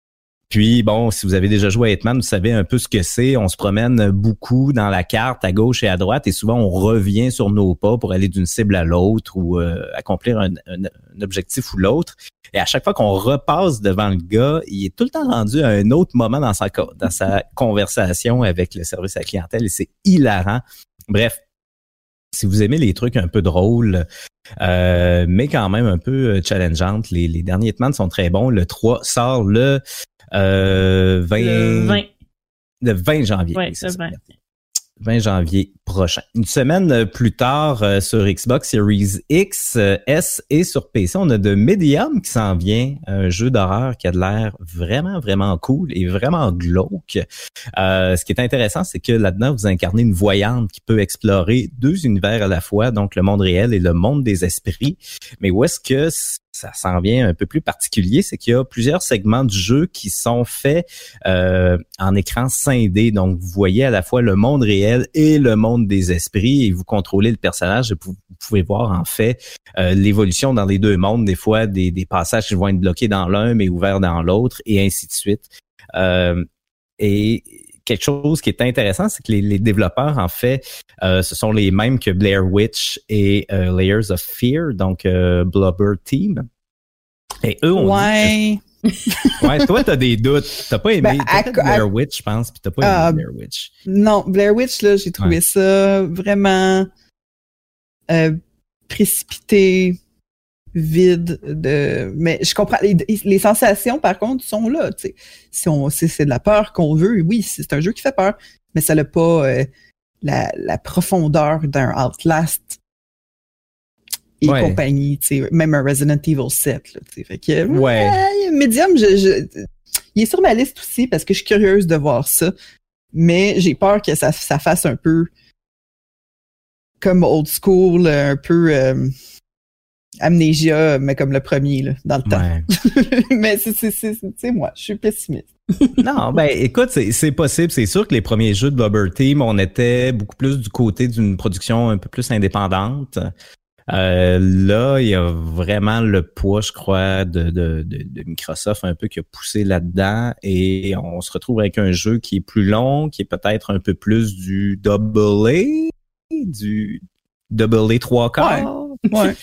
Puis bon, si vous avez déjà joué à Hitman, vous savez un peu ce que c'est. On se promène beaucoup dans la carte à gauche et à droite et souvent on revient sur nos pas pour aller d'une cible à l'autre ou euh, accomplir un, un, un objectif ou l'autre. Et à chaque fois qu'on repasse devant le gars, il est tout le temps rendu à un autre moment dans sa dans sa conversation avec le service à la clientèle et c'est hilarant. Bref, si vous aimez les trucs un peu drôles, euh, mais quand même un peu challengeantes, les, les derniers Hitman sont très bons. Le trois sort le Euh, vingt, le vingt. Le vingt janvier. Ouais, oui, c'est le ça. vingt. vingt janvier prochain. Une semaine plus tard, euh, sur Xbox Series X, euh, S et sur P C, on a de Medium qui s'en vient, un jeu d'horreur qui a de l'air vraiment, vraiment cool et vraiment glauque. Euh, ce qui est intéressant, c'est que là-dedans, vous incarnez une voyante qui peut explorer deux univers à la fois, donc le monde réel et le monde des esprits. Mais où est-ce que ça s'en vient un peu plus particulier, c'est qu'il y a plusieurs segments du jeu qui sont faits euh, en écran scindé. Donc, vous voyez à la fois le monde réel et le monde des esprits et vous contrôlez le personnage et vous pouvez voir en fait euh, l'évolution dans les deux mondes. Des fois, des, des passages qui vont être bloqués dans l'un mais ouverts dans l'autre et ainsi de suite. Euh, et quelque chose qui est intéressant, c'est que les, les développeurs, en fait, euh, ce sont les mêmes que Blair Witch et euh, Layers of Fear, donc euh, Blubber Team. Et eux, on ouais. dit que... ouais, toi, t'as des doutes. T'as pas aimé Ben, t'as à, fait Blair à... Witch, je pense, puis t'as pas aimé uh, Blair Witch. Non, Blair Witch, là, j'ai trouvé ouais. ça vraiment euh, précipité, vide de mais je comprends les, les sensations par contre sont là, tu sais. Si on si c'est de la peur qu'on veut, oui, c'est un jeu qui fait peur, mais ça n'a pas euh, la, la profondeur d'un Outlast et ouais. compagnie, tu sais, même un Resident Evil sept là, tu sais. Fait que ouais, ouais Medium, je, je il est sur ma liste aussi parce que je suis curieuse de voir ça, mais j'ai peur que ça ça fasse un peu comme old school, un peu euh, Amnesia, mais comme le premier, là, dans le temps. Ouais. Mais c'est, c'est, c'est, c'est moi, je suis pessimiste. Non, ben écoute, c'est, c'est possible. C'est sûr que les premiers jeux de Blubber Team, on était beaucoup plus du côté d'une production un peu plus indépendante. Euh, là, il y a vraiment le poids, je crois, de, de, de, de Microsoft un peu qui a poussé là-dedans et on se retrouve avec un jeu qui est plus long, qui est peut-être un peu plus du double A, du double A trois quarts. Ouais. ouais.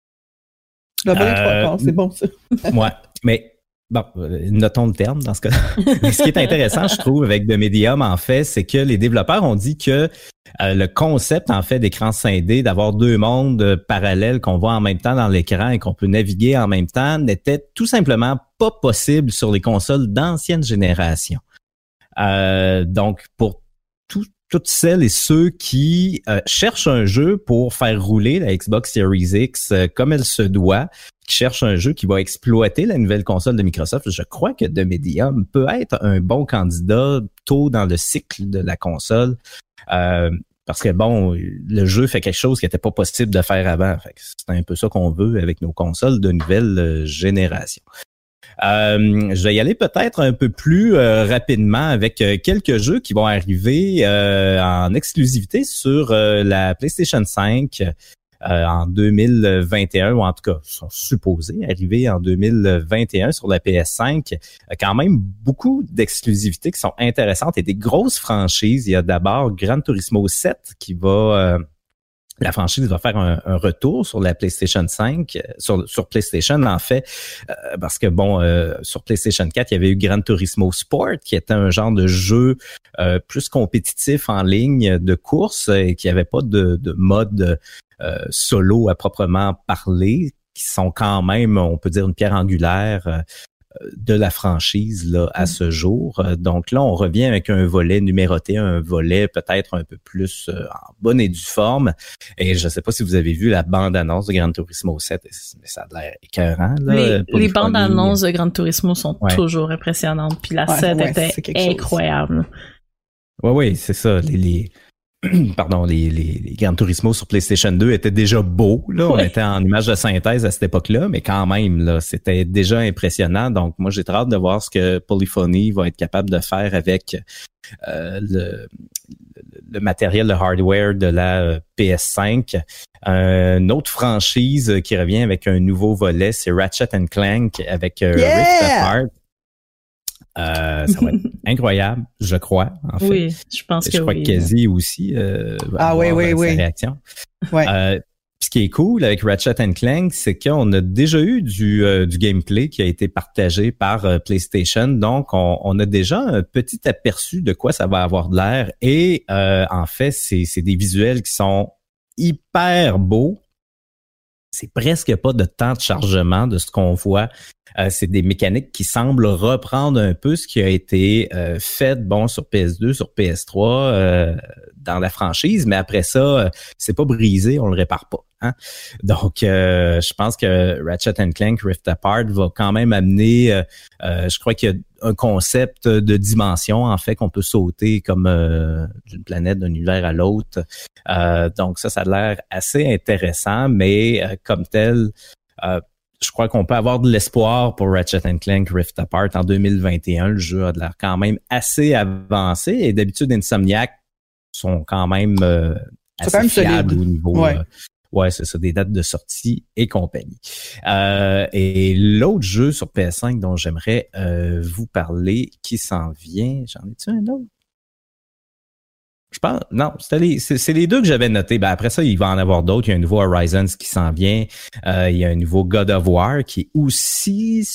Double A trois quarts, c'est bon ça. Ouais, mais bon, notons le terme dans ce cas-là. Ce qui est intéressant, je trouve, avec The Medium, en fait, c'est que les développeurs ont dit que euh, le concept, en fait, d'écran scindé, d'avoir deux mondes parallèles qu'on voit en même temps dans l'écran et qu'on peut naviguer en même temps, n'était tout simplement pas possible sur les consoles d'ancienne génération. Euh, donc, pour tout toutes celles et ceux qui euh, cherchent un jeu pour faire rouler la Xbox Series X euh, comme elle se doit, qui cherchent un jeu qui va exploiter la nouvelle console de Microsoft, je crois que The Medium peut être un bon candidat tôt dans le cycle de la console. Euh, parce que bon, le jeu fait quelque chose qui n'était pas possible de faire avant. Fait que c'est un peu ça qu'on veut avec nos consoles de nouvelle euh, génération. Euh, je vais y aller peut-être un peu plus euh, rapidement avec euh, quelques jeux qui vont arriver euh, en exclusivité sur euh, la PlayStation cinq euh, en deux mille vingt et un, ou en tout cas sont supposés arriver en deux mille vingt et un sur la P S cinq. Euh, quand même beaucoup d'exclusivités qui sont intéressantes et des grosses franchises. Il y a d'abord Gran Turismo sept qui va... Euh, La franchise va faire un, un retour sur la PlayStation cinq, sur, sur PlayStation en fait, euh, parce que bon, euh, sur PlayStation quatre, il y avait eu Gran Turismo Sport, qui était un genre de jeu euh, plus compétitif en ligne de course et qui avait pas de, de mode euh, solo à proprement parler, qui sont quand même, on peut dire, une pierre angulaire euh, de la franchise là à ce jour. Donc là, on revient avec un volet numéroté, un volet peut-être un peu plus euh, en bonne et due forme. Et je ne sais pas si vous avez vu la bande-annonce de Gran Turismo sept, mais ça a l'air écœurant. Là, les les bandes-annonces de Gran Turismo sont ouais. toujours impressionnantes. Puis la ouais, sept ouais, était incroyable. Oui, oui, c'est ça. Les... les... Pardon, les, les, les Gran Turismo sur PlayStation deux étaient déjà beaux. Là, on ouais. était en image de synthèse à cette époque-là, mais quand même, là, c'était déjà impressionnant. Donc, moi, j'ai très hâte de voir ce que Polyphony va être capable de faire avec euh, le, le matériel, le hardware de la P S cinq. Euh, une autre franchise qui revient avec un nouveau volet, c'est Ratchet and Clank avec euh, yeah! Rift Apart. Euh, ça va être incroyable, je crois, en fait. Oui, je pense je que crois oui. que Kazi aussi euh, va ah, avoir oui, oui, sa oui. réaction. Ouais. Euh, ce qui est cool avec Ratchet and Clank, c'est qu'on a déjà eu du, euh, du gameplay qui a été partagé par euh, PlayStation. Donc, on, on a déjà un petit aperçu de quoi ça va avoir de l'air. Et euh, en fait, c'est, c'est des visuels qui sont hyper beaux. C'est presque pas de temps de chargement de ce qu'on voit. Euh, c'est des mécaniques qui semblent reprendre un peu ce qui a été euh, fait bon sur P S deux, sur P S trois euh, dans la franchise, mais après ça, euh, c'est pas brisé, on le répare pas. Hein? Donc, euh, je pense que Ratchet and Clank Rift Apart va quand même amener, euh, euh, je crois qu'il y a un concept de dimension, en fait, qu'on peut sauter comme euh, d'une planète, d'un univers à l'autre. Euh, donc ça, ça a l'air assez intéressant, mais euh, comme tel, euh, je crois qu'on peut avoir de l'espoir pour Ratchet and Clank Rift Apart en deux mille vingt et un. Le jeu a de l'air quand même assez avancé et d'habitude, Insomniac sont quand même euh, assez quand même fiables solide. au niveau... Ouais. Euh, ouais, c'est ça, des dates de sortie et compagnie. Euh, et l'autre jeu sur P S cinq dont j'aimerais euh, vous parler, qui s'en vient, j'en ai-tu un autre? Je pense, non, c'était les, c'est, c'est les deux que j'avais notés. Ben après ça, il va en avoir d'autres. Il y a un nouveau Horizons qui s'en vient. Euh, il y a un nouveau God of War qui est aussi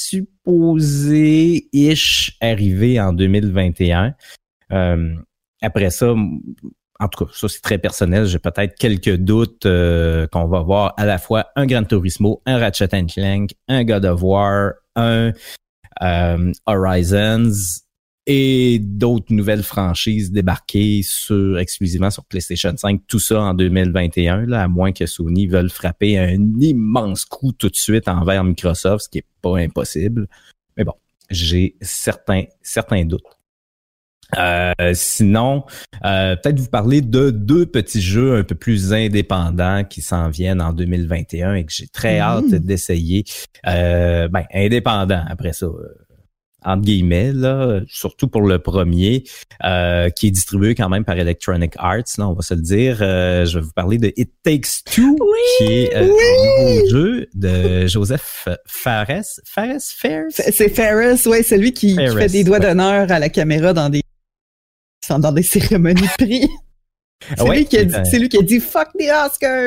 supposé-ish arriver en deux mille vingt et un. Euh, après ça, en tout cas, ça c'est très personnel. J'ai peut-être quelques doutes euh, qu'on va voir à la fois un Gran Turismo, un Ratchet and Clank, un God of War, un euh, Horizons et d'autres nouvelles franchises débarquées sur exclusivement sur PlayStation cinq. Tout ça en deux mille vingt et un, là, à moins que Sony veuille frapper un immense coup tout de suite envers Microsoft, ce qui est pas impossible. Mais bon, j'ai certains certains doutes. Euh, sinon, euh, peut-être vous parler de deux petits jeux un peu plus indépendants qui s'en viennent en deux mille vingt et un et que j'ai très mmh. hâte d'essayer. Euh, ben, indépendants, après ça, euh, entre guillemets, là, surtout pour le premier, euh, qui est distribué quand même par Electronic Arts, là, on va se le dire. Euh, je vais vous parler de It Takes Two, oui, qui est euh, oui. un nouveau jeu de Joseph Fares. Fares? Fares? C'est Fares, oui, c'est lui qui, Fares, qui fait des doigts ouais. d'honneur à la caméra dans des dans des cérémonies de prix. C'est, ouais, lui qui a dit, euh... c'est lui qui a dit « Fuck the Oscars »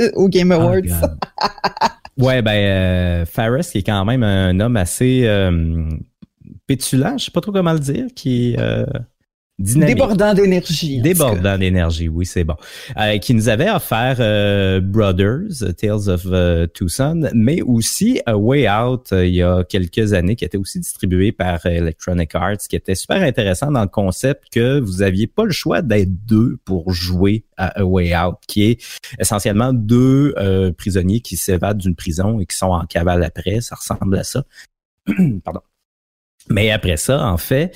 au Game Awards. Oh, ouais, ben, euh, Fares, qui est quand même un homme assez euh, pétulant, je sais pas trop comment le dire, qui est euh, dynamique. Débordant d'énergie. Débordant d'énergie, oui, c'est bon. Euh, qui nous avait offert euh, Brothers, Tales of uh, Two Sons, mais aussi A Way Out, euh, il y a quelques années, qui était aussi distribué par Electronic Arts, qui était super intéressant dans le concept que vous aviez pas le choix d'être deux pour jouer à A Way Out, qui est essentiellement deux euh, prisonniers qui s'évadent d'une prison et qui sont en cavale après. Ça ressemble à ça. Pardon. Mais après ça, en fait,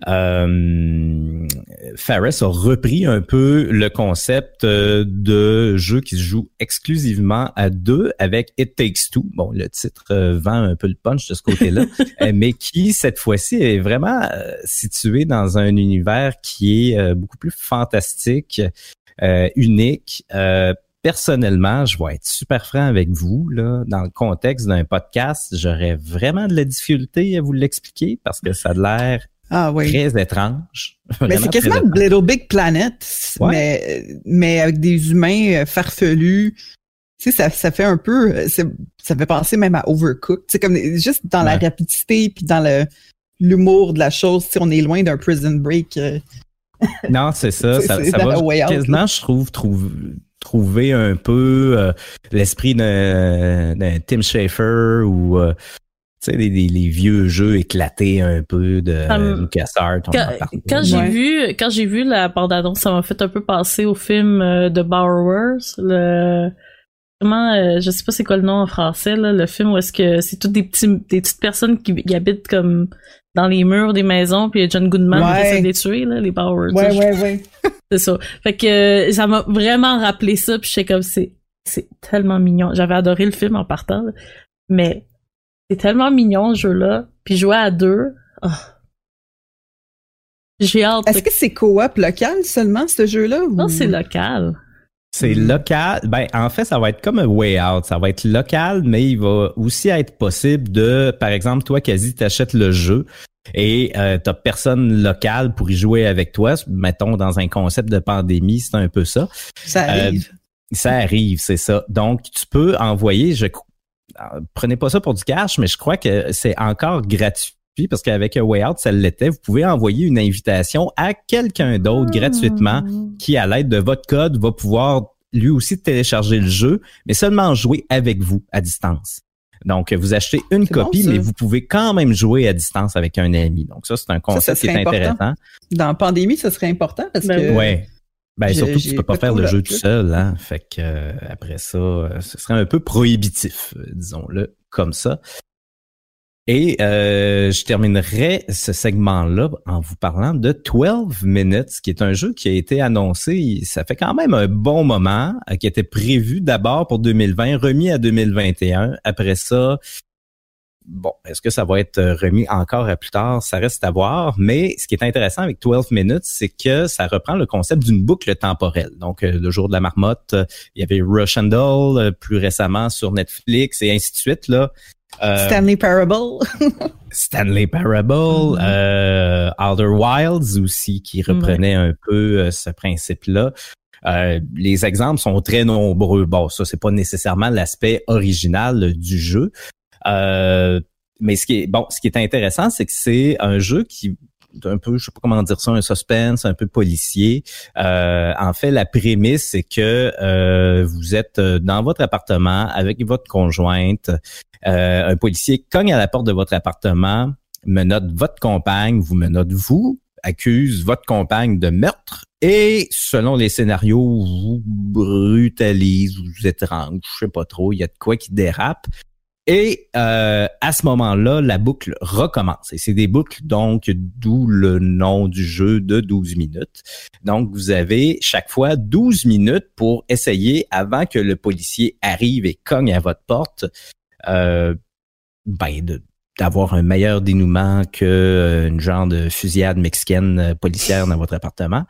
Euh, Fares a repris un peu le concept euh, de jeu qui se joue exclusivement à deux avec It Takes Two. Bon, le titre euh, vend un peu le punch de ce côté-là, euh, mais qui, cette fois-ci, est vraiment euh, situé dans un univers qui est euh, beaucoup plus fantastique, euh, unique. Euh, personnellement, je vais être super franc avec vous, là, dans le contexte d'un podcast, j'aurais vraiment de la difficulté à vous l'expliquer parce que ça a l'air Ah, oui. très étrange. Mais c'est quasiment Little Big Planet, ouais. mais, mais avec des humains farfelus. Tu sais, ça, ça fait un peu, ça fait penser même à Overcooked. C'est comme juste dans ouais. la rapidité puis dans le l'humour de la chose. Tu sais, on est loin d'un Prison Break. Euh... Non, c'est ça. c'est, ça, c'est ça va out, quasiment, là. je trouve, trouve, trouver un peu euh, l'esprit d'un, d'un Tim Schafer ou euh, tu sais, les, les, les vieux jeux éclatés un peu de um, LucasArts. Quand, quand j'ai ouais. vu, quand j'ai vu la bande-annonce, ça m'a fait un peu penser au film euh, de Borrowers, le, comment, euh, je sais pas c'est quoi le nom en français, là, le film où est-ce que c'est toutes des petits, des petites personnes qui, qui habitent comme dans les murs des maisons, puis il y a John Goodman ouais. qui essaie de les tuer, là, les Borrowers. Ouais, là, ouais, je... ouais. C'est ça. Fait que, ça m'a vraiment rappelé ça, puis j'étais comme, c'est, c'est tellement mignon. J'avais adoré le film en partant, là, mais c'est tellement mignon, ce jeu-là. Puis jouer à deux, oh. J'ai hâte. Est-ce que c'est co-op local seulement, ce jeu-là? Ou... Non, c'est local. C'est mmh. local. Ben, en fait, ça va être comme un Way Out. Ça va être local, mais il va aussi être possible de, par exemple, toi, Kazi, t'achètes le jeu. et euh, t'as personne local pour y jouer avec toi. Mettons, dans un concept de pandémie, c'est un peu ça. Ça arrive. Euh, ça arrive, c'est ça. Donc, tu peux envoyer, je prenez pas ça pour du cash, mais je crois que c'est encore gratuit. Parce qu'avec A Way Out, ça l'était, vous pouvez envoyer une invitation à quelqu'un d'autre mmh. gratuitement qui, à l'aide de votre code, va pouvoir lui aussi télécharger le jeu, mais seulement jouer avec vous à distance. Donc, vous achetez une c'est copie, bon, mais vous pouvez quand même jouer à distance avec un ami. Donc, ça, c'est un concept ça, ça qui est important. Intéressant. Dans la pandémie, ça serait important parce ben, que... Ouais. Ben, j'ai, surtout que tu peux pas, pas faire le jeu tout seul, hein. Fait que, euh, après ça, euh, ce serait un peu prohibitif, euh, disons-le, comme ça. Et euh, je terminerai ce segment-là en vous parlant de douze minutes, qui est un jeu qui a été annoncé, ça fait quand même un bon moment, qui était prévu d'abord pour deux mille vingt, remis à deux mille vingt et un. Après ça, bon, est-ce que ça va être remis encore à plus tard? Ça reste à voir. Mais ce qui est intéressant avec douze minutes, c'est que ça reprend le concept d'une boucle temporelle. Donc, le jour de la marmotte, il y avait Russian Doll, plus récemment sur Netflix et ainsi de suite, là. Euh, Stanley Parable. Stanley Parable, mm-hmm. euh, Outer Wilds aussi, qui reprenait mm-hmm. un peu euh, ce principe-là. Euh, les exemples sont très nombreux. Bon, ça, c'est pas nécessairement l'aspect original du jeu. Euh, mais ce qui est bon, ce qui est intéressant, c'est que c'est un jeu qui un peu, je sais pas comment dire ça, un suspense, un peu policier. Euh, en fait, la prémisse, c'est que euh, vous êtes dans votre appartement avec votre conjointe. Euh, un policier cogne à la porte de votre appartement, menotte votre compagne, vous menotte vous, accuse votre compagne de meurtre et, selon les scénarios, vous brutalise, vous étrangle, je sais pas trop, il y a de quoi qui dérape. Et euh, à ce moment-là, la boucle recommence. Et c'est des boucles, donc, d'où le nom du jeu de douze minutes. Donc, vous avez chaque fois douze minutes pour essayer, avant que le policier arrive et cogne à votre porte, euh, ben, de, d'avoir un meilleur dénouement que euh, une genre de fusillade mexicaine euh, policière dans votre appartement.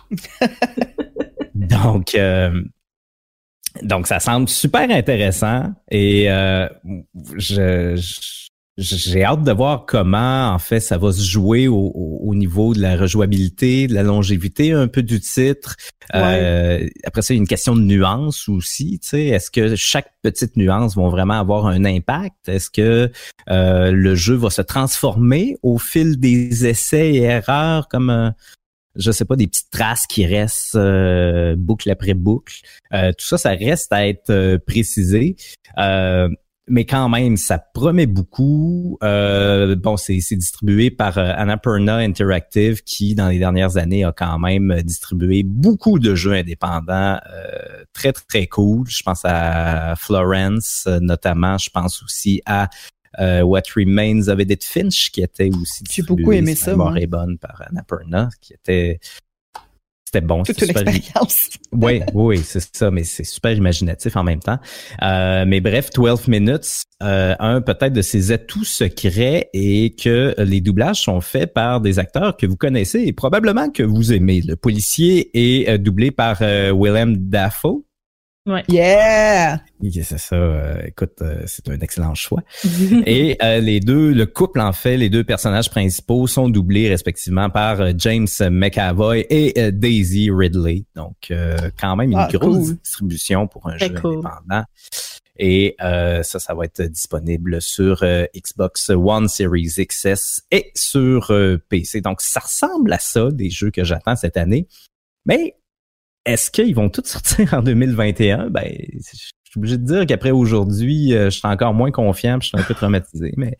Donc... Euh, Donc, ça semble super intéressant et euh, je, je, j'ai hâte de voir comment, en fait, ça va se jouer au, au niveau de la rejouabilité, de la longévité un peu du titre. Ouais. Euh, après ça, il y a une question de nuance aussi. Tu sais, est-ce que chaque petite nuance va vraiment avoir un impact? Est-ce que euh, le jeu va se transformer au fil des essais et erreurs comme... Euh, je sais pas, des petites traces qui restent euh, boucle après boucle. Euh, tout ça, ça reste à être euh, précisé. Euh, mais quand même, ça promet beaucoup. Euh, bon, c'est, c'est distribué par euh, Annapurna Interactive qui, dans les dernières années, a quand même distribué beaucoup de jeux indépendants euh, très, très cool. Je pense à Florence, notamment. Je pense aussi à Uh, What Remains of Edith Finch, qui était aussi j'ai beaucoup aimé ça, moi. Bonne par Annapurna, qui était c'était bon. Toute une super... expérience. Oui, oui, c'est ça, mais c'est super imaginatif en même temps. Euh, mais bref, douze minutes, euh, un peut-être de ses atouts secrets est que les doublages sont faits par des acteurs que vous connaissez et probablement que vous aimez. Le policier est euh, doublé par euh, Willem Dafoe. Ouais. Yeah! C'est ça. Euh, écoute, euh, c'est un excellent choix. Et euh, les deux, le couple en fait, les deux personnages principaux sont doublés respectivement par euh, James McAvoy et euh, Daisy Ridley. Donc, euh, quand même une ah, grosse cool. distribution pour un Très jeu cool. indépendant. Et euh, ça, ça va être disponible sur euh, Xbox One, Series X S et sur euh, P C. Donc, ça ressemble à ça, des jeux que j'attends cette année. Mais est-ce qu'ils vont tous sortir en deux mille vingt et un? Ben, je suis obligé de dire qu'après aujourd'hui, euh, je suis encore moins confiant, puis je suis un peu traumatisé, mais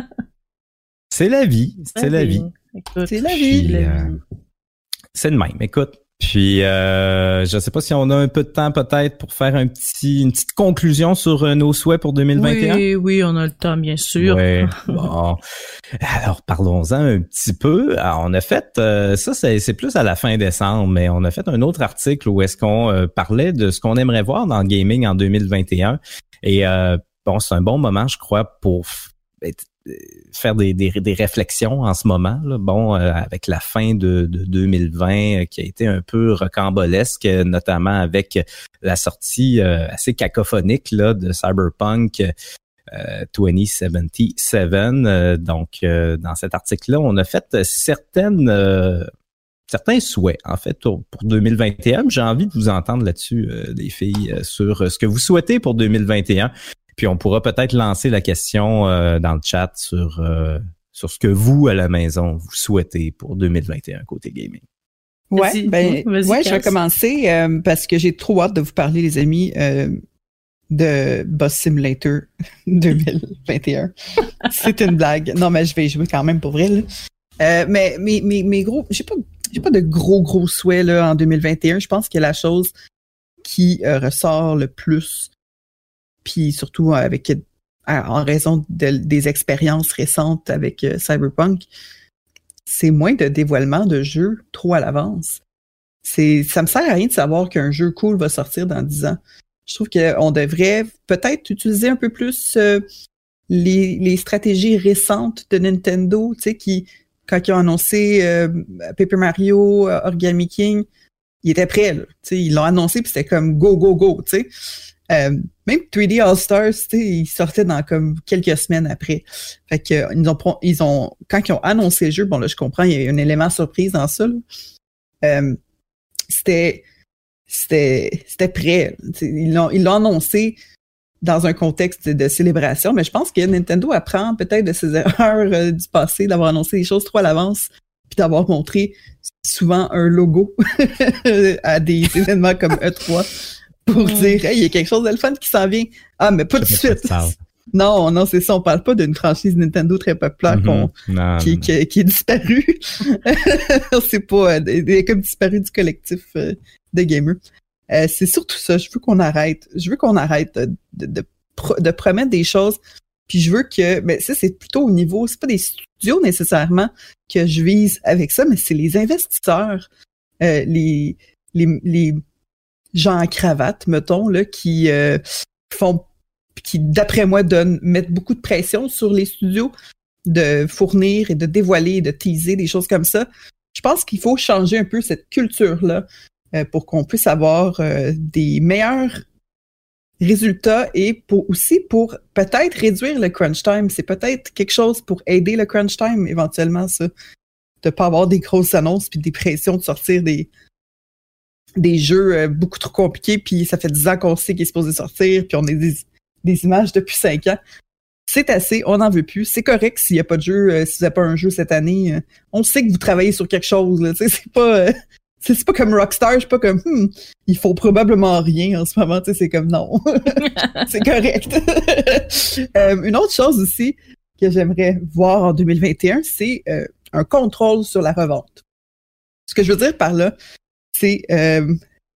c'est la vie, c'est ouais, la vie. Écoute, c'est la vie. Puis, euh, c'est le même, écoute. Puis, euh, je sais pas si on a un peu de temps peut-être pour faire un petit, une petite conclusion sur euh, nos souhaits pour deux mille vingt et un. Oui, oui, on a le temps, bien sûr. Ouais. Bon. Alors, parlons-en un petit peu. Alors, on a fait, euh, ça, c'est, c'est plus à la fin décembre, mais on a fait un autre article où est-ce qu'on euh, parlait de ce qu'on aimerait voir dans le gaming en deux mille vingt et un. Et euh, bon, c'est un bon moment, je crois, pour être faire des, des, des réflexions en ce moment. Là. Bon, euh, avec la fin de, de deux mille vingt euh, qui a été un peu rocambolesque, notamment avec la sortie euh, assez cacophonique là, de Cyberpunk euh, vingt soixante-dix-sept. Euh, donc, euh, dans cet article-là, on a fait certaines euh, certains souhaits, en fait, pour, pour deux mille vingt et un. J'ai envie de vous entendre là-dessus, euh, les filles, euh, sur euh, ce que vous souhaitez pour deux mille vingt et un. Puis on pourra peut-être lancer la question euh, dans le chat sur euh, sur ce que vous, à la maison, vous souhaitez pour deux mille vingt et un côté gaming. Ouais, vas-y, ben, vas-y, ouais, je vais Cass. commencer euh, parce que j'ai trop hâte de vous parler, les amis, euh, de Bus Simulator deux mille vingt et un. C'est une blague. Non, mais je vais y jouer quand même pour vrai, là. Euh, mais mes, mes, mes gros, j'ai pas, j'ai pas de gros, gros souhaits, là, en deux mille vingt et un. Je pense que la chose qui euh, ressort le plus, puis surtout avec, en raison de, des expériences récentes avec euh, Cyberpunk, c'est moins de dévoilement de jeux trop à l'avance. C'est, ça me sert à rien de savoir qu'un jeu cool va sortir dans dix ans. Je trouve qu'on devrait peut-être utiliser un peu plus euh, les, les stratégies récentes de Nintendo, tu sais, qui, quand ils ont annoncé euh, Paper Mario, euh, Origami King, ils étaient prêts, là. Tu sais, ils l'ont annoncé puis c'était comme go, go, go, tu sais. Euh, même trois D All-Stars, tu sais, ils sortaient dans comme quelques semaines après. Fait que euh, ils ont, ils ont, quand ils ont annoncé le jeu, bon là, je comprends, il y a un élément surprise dans ça, là. Euh, c'était, c'était, c'était prêt. Ils l'ont, ils l'ont annoncé dans un contexte de célébration, mais je pense que Nintendo apprend peut-être de ses erreurs euh, du passé, d'avoir annoncé les choses trop à l'avance, puis d'avoir montré souvent un logo à des événements comme E trois pour mmh. dire, hey, il y a quelque chose de le fun qui s'en vient. Ah, mais pas tout de suite. Non, non, c'est ça. On parle pas d'une franchise Nintendo très populaire mm-hmm. qu'on, non, qui, non. Qui, qui est disparue. C'est pas, elle est comme disparue du collectif euh, de gamers. Euh, c'est surtout ça. Je veux qu'on arrête. Je veux qu'on arrête de, de, de, pro, de promettre des choses. Puis je veux que, ben ça c'est plutôt au niveau, c'est pas des studios nécessairement que je vise avec ça, mais c'est les investisseurs, euh, les, les, les gens en cravate, mettons là, qui euh, font qui, d'après moi, donnent, mettent beaucoup de pression sur les studios de fournir et de dévoiler et de teaser des choses comme ça. Je pense qu'il faut changer un peu cette culture-là euh, pour qu'on puisse avoir euh, des meilleurs résultats et pour aussi pour peut-être réduire le crunch time. C'est peut-être quelque chose pour aider le crunch time, éventuellement, ça. De pas avoir des grosses annonces puis des pressions de sortir des des jeux euh, beaucoup trop compliqués puis ça fait dix ans qu'on sait qu'il est supposé sortir puis on a des des images depuis cinq ans. C'est assez, on n'en veut plus. C'est correct s'il n'y a pas de jeu, euh, si vous n'avez pas un jeu cette année. Euh, on sait que vous travaillez sur quelque chose, là. Tu sais, c'est pas, euh, c'est, c'est pas comme Rockstar, c'est pas comme, hmm, ils font probablement rien en ce moment. Tu sais, c'est comme non. C'est correct. euh, une autre chose aussi que j'aimerais voir en deux mille vingt et un, c'est euh, un contrôle sur la revente. Ce que je veux dire par là, c'est, euh,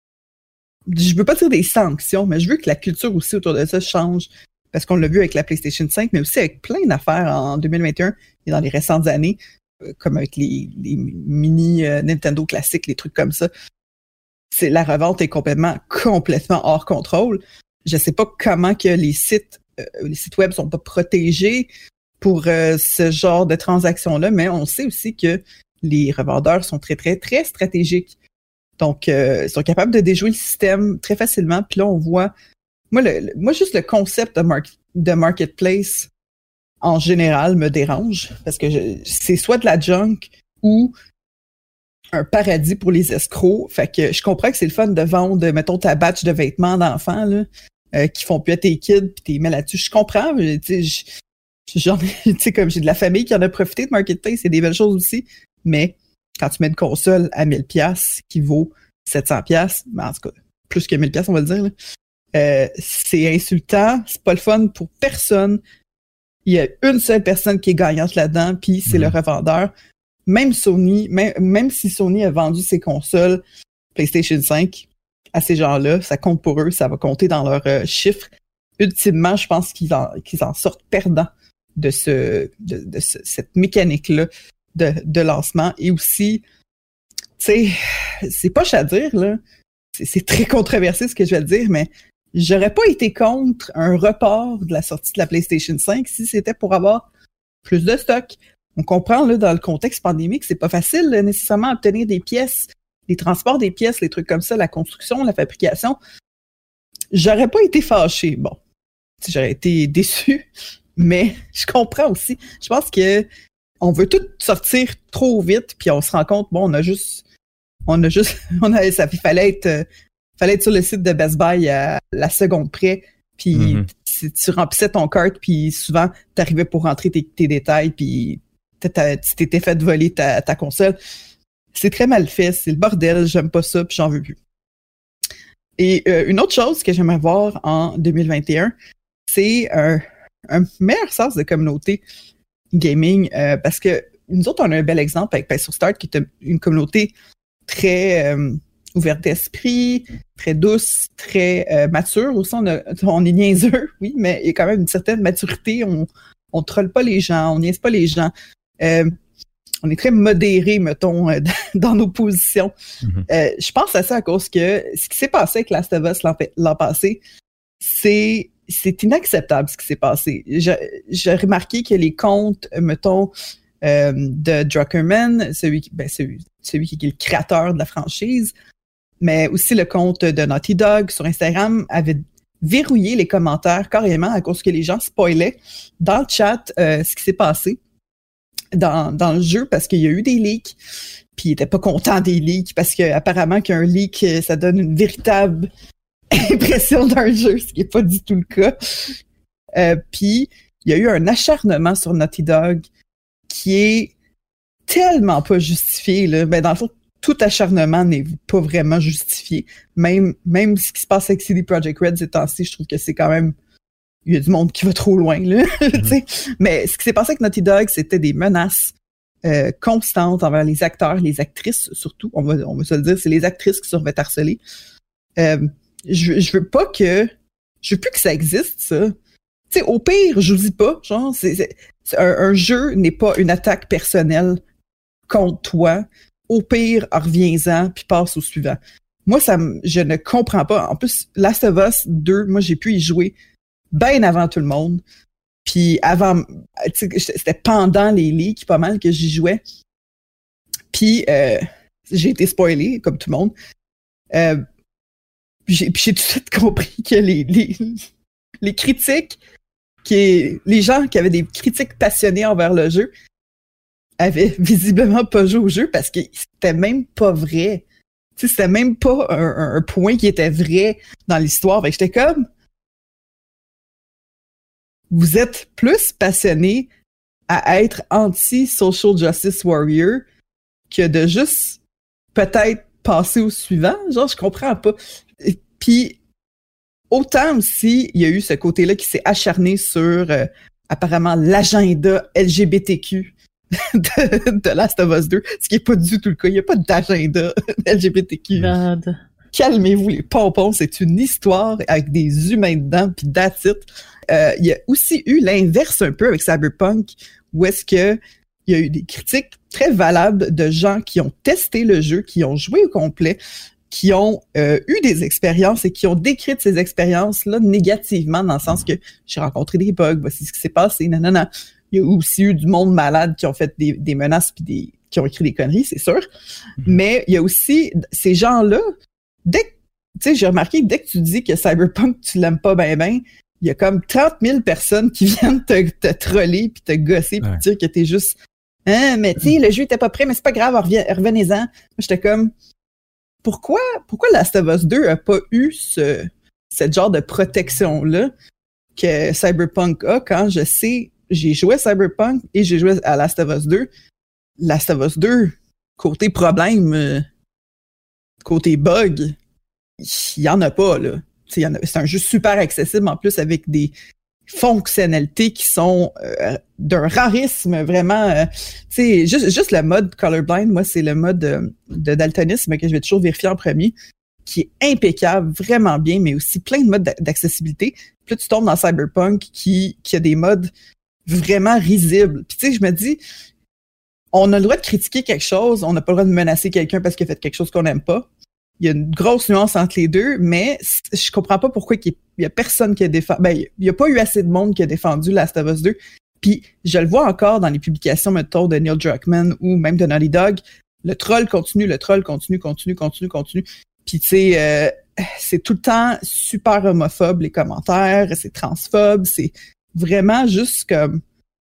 je veux pas dire des sanctions, mais je veux que la culture aussi autour de ça change. Parce qu'on l'a vu avec la PlayStation cinq, mais aussi avec plein d'affaires en deux mille vingt et un et dans les récentes années, comme avec les, les mini euh, Nintendo classiques, les trucs comme ça. C'est, la revente est complètement, complètement hors contrôle. Je sais pas comment que les sites, euh, les sites web sont pas protégés pour euh, ce genre de transactions-là, mais on sait aussi que les revendeurs sont très, très, très stratégiques. Donc, euh, ils sont capables de déjouer le système très facilement. Puis là, on voit... Moi, le, le, moi juste le concept de, mar- de marketplace, en général, me dérange. Parce que je, c'est soit de la junk ou un paradis pour les escrocs. Fait que je comprends que c'est le fun de vendre, mettons, ta batch de vêtements d'enfants là, euh, qui font plus à tes kids puis t'es mets là-dessus. Je comprends. Tu sais, genre, tu sais, comme j'ai de la famille qui en a profité de marketplace, c'est des belles choses aussi. Mais quand tu mets une console à mille dollars qui vaut sept cents dollars, ben en tout cas, plus que mille dollars, on va le dire, là, euh, c'est insultant, c'est pas le fun pour personne. Il y a une seule personne qui est gagnante là-dedans, puis c'est mmh. le revendeur. Même Sony, même, même si Sony a vendu ses consoles PlayStation cinq à ces gens-là, ça compte pour eux, ça va compter dans leurs euh, chiffres. Ultimement, je pense qu'ils en, qu'ils en sortent perdants de, ce, de, de ce, cette mécanique-là de, de lancement. Et aussi, tu sais, c'est poche à dire, là. C'est, c'est très controversé ce que je vais dire, mais j'aurais pas été contre un report de la sortie de la PlayStation cinq si c'était pour avoir plus de stock. On comprend, là, dans le contexte pandémique, c'est pas facile, là, nécessairement, obtenir des pièces, les transports des pièces, les trucs comme ça, la construction, la fabrication. J'aurais pas été fâché. Bon. j'aurais été déçue, mais je comprends aussi. Je pense que on veut tout sortir trop vite, puis on se rend compte, bon, on a juste, on a juste, on a, ça fallait être, euh, fallait être sur le site de Best Buy à la seconde près, puis mm-hmm. tu remplissais ton cart, puis souvent, t'arrivais pour rentrer tes, tes détails, puis tu t'étais fait voler ta, ta console. C'est très mal fait, c'est le bordel, j'aime pas ça, puis j'en veux plus. Et euh, une autre chose que j'aimerais voir en deux mille vingt et un, c'est un, un meilleur sens de communauté gaming, euh, parce que nous autres, on a un bel exemple avec Pace of Start, qui est une communauté très euh, ouverte d'esprit, très douce, très euh, mature. Aussi, on, a, on est niaiseux, oui, mais il y a quand même une certaine maturité. On on trolle pas les gens, on niaise pas les gens. Euh, on est très modéré, mettons, euh, dans nos positions. Mm-hmm. Euh, je pense à ça à cause que ce qui s'est passé avec Last of Us l'an, l'an passé, c'est c'est inacceptable ce qui s'est passé. J'ai, j'ai remarqué que les comptes, mettons, euh, de Druckerman, celui qui, ben, celui, celui qui est le créateur de la franchise, mais aussi le compte de Naughty Dog sur Instagram avait verrouillé les commentaires carrément à cause que les gens spoilaient dans le chat euh, ce qui s'est passé dans, dans le jeu parce qu'il y a eu des leaks, puis ils étaient pas contents des leaks parce que apparemment qu'un leak, ça donne une véritable impression d'un jeu, ce qui est pas du tout le cas. Euh, puis, il y a eu un acharnement sur Naughty Dog qui est tellement pas justifié, là. Ben, dans le fond, tout acharnement n'est pas vraiment justifié. Même, même ce qui se passe avec C D Projekt Red ces temps-ci, je trouve que c'est quand même... Il y a du monde qui va trop loin, là. Mm-hmm. Mais ce qui s'est passé avec Naughty Dog, c'était des menaces euh, constantes envers les acteurs, les actrices surtout. On va, on va se le dire, c'est les actrices qui se fait harceler. Euh, Je, je veux pas que... Je veux plus que ça existe, ça. Tu sais, au pire, je vous dis pas, genre, c'est, c'est, c'est un, un jeu n'est pas une attaque personnelle contre toi. Au pire, reviens-en, puis passe au suivant. Moi, ça je ne comprends pas. En plus, Last of Us deux, moi, j'ai pu y jouer bien avant tout le monde. Puis avant... Tu sais, c'était pendant les leaks, pas mal, que j'y jouais. Puis, euh, j'ai été spoilé, comme tout le monde. Euh, Puis j'ai, puis j'ai tout de suite compris que les, les, les critiques, qui, les gens qui avaient des critiques passionnées envers le jeu avaient visiblement pas joué au jeu parce que c'était même pas vrai. Tu sais, c'était même pas un, un point qui était vrai dans l'histoire. Fait que j'étais comme... Vous êtes plus passionné à être anti-social justice warrior que de juste peut-être passer au suivant. Genre, je comprends pas. Puis, autant aussi, il y a eu ce côté-là qui s'est acharné sur, euh, apparemment, l'agenda L G B T Q de, de Last of Us deux, ce qui n'est pas du tout le cas. Il n'y a pas d'agenda L G B T Q. God. Calmez-vous les pompons, c'est une histoire avec des humains dedans, puis that's it. Euh, il y a aussi eu l'inverse un peu avec Cyberpunk, où est-ce que il y a eu des critiques très valables de gens qui ont testé le jeu, qui ont joué au complet, qui ont euh, eu des expériences et qui ont décrit ces expériences-là négativement, dans le sens que j'ai rencontré des bugs, voici ce qui s'est passé, nanana. Il y a aussi eu du monde malade qui ont fait des, des menaces puis des, qui ont écrit des conneries, c'est sûr. Mm-hmm. Mais il y a aussi ces gens-là, dès que, tu sais, j'ai remarqué, dès que tu dis que Cyberpunk, tu l'aimes pas ben ben, il y a comme trente mille personnes qui viennent te, te troller puis te gosser puis ouais. te dire que t'es juste, hein, mais tu sais, le jeu était pas prêt, mais c'est pas grave, revenez-en. Moi, j'étais comme, Pourquoi, pourquoi Last of Us deux a pas eu ce, ce genre de protection-là que Cyberpunk a quand je sais, j'ai joué à Cyberpunk et j'ai joué à Last of Us deux. Last of Us deux, côté problème, euh, côté bug, il y en a pas, là. Y en a, c'est un jeu super accessible en plus avec des fonctionnalités qui sont euh, d'un rarisme vraiment, euh, tu sais, juste, juste le mode colorblind, moi, c'est le mode euh, de daltonisme que je vais toujours vérifier en premier, qui est impeccable, vraiment bien, mais aussi plein de modes d'accessibilité. Puis là, tu tombes dans Cyberpunk qui, qui a des modes vraiment risibles. Puis tu sais, je me dis, on a le droit de critiquer quelque chose, on n'a pas le droit de menacer quelqu'un parce qu'il a fait quelque chose qu'on n'aime pas. Il y a une grosse nuance entre les deux, mais je comprends pas pourquoi il y a personne qui a défendu... Ben, il y a pas eu assez de monde qui a défendu Last of Us deux. Puis, je le vois encore dans les publications, mettons, de Neil Druckmann ou même de Naughty Dog. Le troll continue, le troll continue, continue, continue, continue. Puis, tu sais, euh, c'est tout le temps super homophobe, les commentaires, c'est transphobe, c'est vraiment juste comme...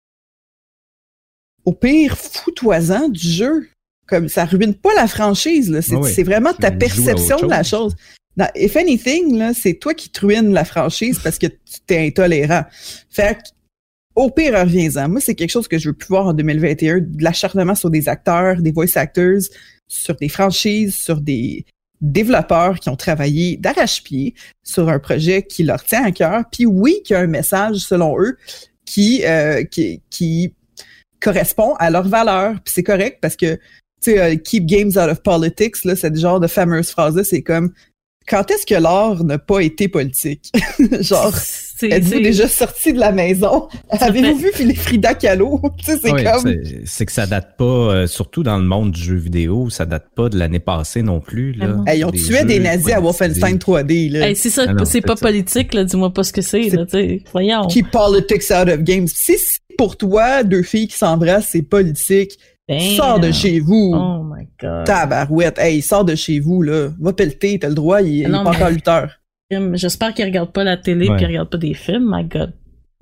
Au pire, fous-toi-en du jeu. Comme ça ruine pas la franchise, là. C'est, oui, c'est vraiment ta perception de la chose. Dans If Anything, là, c'est toi qui te ruines la franchise parce que tu t'es intolérant. Fait que, au pire, reviens-en. Moi, c'est quelque chose que je veux plus voir en deux mille vingt et un, de l'acharnement sur des acteurs, des voice actors, sur des franchises, sur des développeurs qui ont travaillé d'arrache-pied sur un projet qui leur tient à cœur. Puis oui, qu'il y a un message, selon eux, qui, euh, qui, qui correspond à leurs valeurs. Puis c'est correct parce que, tu sais, uh, keep games out of politics, là, c'est le genre de fameuse phrase-là, c'est comme, quand est-ce que l'art n'a pas été politique? Genre, c'est, êtes-vous c'est... déjà sorti de la maison? Ça Avez-vous fait... vu Frida Kahlo? Tu sais, c'est oui, comme... C'est, c'est que ça date pas, euh, surtout dans le monde du jeu vidéo, ça date pas de l'année passée non plus, là. Hey, ils ont tué jeux, des nazis à Wolfenstein trois D, là. Hey, c'est ça, ah non, c'est, c'est pas ça. Politique, là, dis-moi pas ce que c'est, c'est là, tu sais, voyons. Keep politics out of games. Si, si pour toi, deux filles qui s'embrassent, c'est politique, Damn. Sors de chez vous. Oh my God. Tabarouette. Hey, sors de chez vous, là. Va pelleter, t'as le droit, il, il est pas encore huit heures. J'espère qu'il regarde pas la télé ouais. Qu'il regarde pas des films, my God.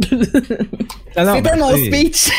Ah non, c'est ben, un mon speech.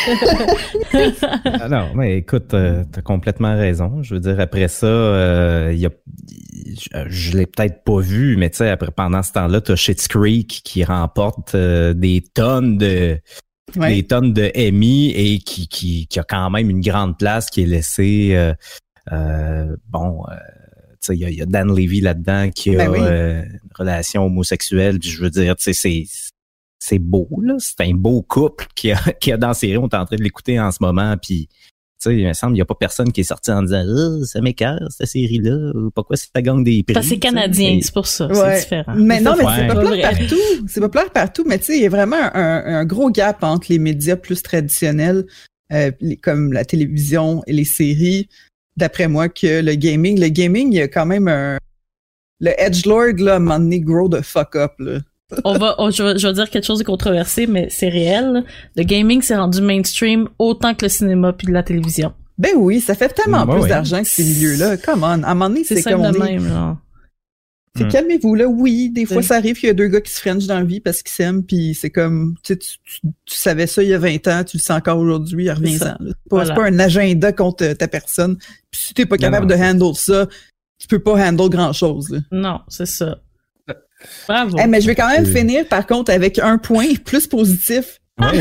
Ah non, mais écoute, euh, t'as complètement raison. Je veux dire, après ça, euh, y a, je, je l'ai peut-être pas vu, mais tu sais, après pendant ce temps-là, t'as Schitt's Creek qui remporte euh, des tonnes de Ouais. des tonnes de Emmy et qui, qui, qui a quand même une grande place qui est laissée, euh, euh, bon, euh, tu sais, il y, y a Dan Levy là-dedans qui a ben oui. euh, une relation homosexuelle, puis je veux dire, tu sais, c'est, c'est beau, là, c'est un beau couple qui a, qui a dans la série, on est en train de l'écouter en ce moment, puis tu sais, il me semble, il n'y a pas personne qui est sorti en disant oh, « ça m'écoeure, cette série-là, ou pourquoi c'est ça gagne des prix? » Parce que c'est canadien, c'est pour ça, ouais. C'est différent. Mais c'est non, mais ouais. c'est populaire partout. C'est populaire partout, mais tu sais, il y a vraiment un, un gros gap entre les médias plus traditionnels, euh, les, comme la télévision et les séries, d'après moi, que le gaming. Le gaming, il y a quand même un... Le edgelord, là, à un moment donné, grow the fuck up, là. on va, on, je, vais, je vais dire quelque chose de controversé, mais c'est réel. Le gaming s'est rendu mainstream autant que le cinéma puis de la télévision. Ben oui, ça fait tellement bah plus oui. d'argent que ces milieux-là. Come on, à un moment donné, c'est, c'est comme on est... même, genre. C'est hmm. calmez-vous là. Oui, des fois, oui. ça arrive qu'il y a deux gars qui se frenchent dans la vie parce qu'ils s'aiment, puis c'est comme, tu sais, tu, tu, tu savais ça il y a vingt ans, tu le sais encore aujourd'hui, reviens-en. C'est, c'est, pas, voilà. c'est pas un agenda contre ta personne. Puis si t'es pas capable non, non, de handle ça, tu peux pas handle grand-chose. Là. Non, c'est ça. Bravo. Hey, mais je vais quand même finir, par contre, avec un point plus positif. Oui.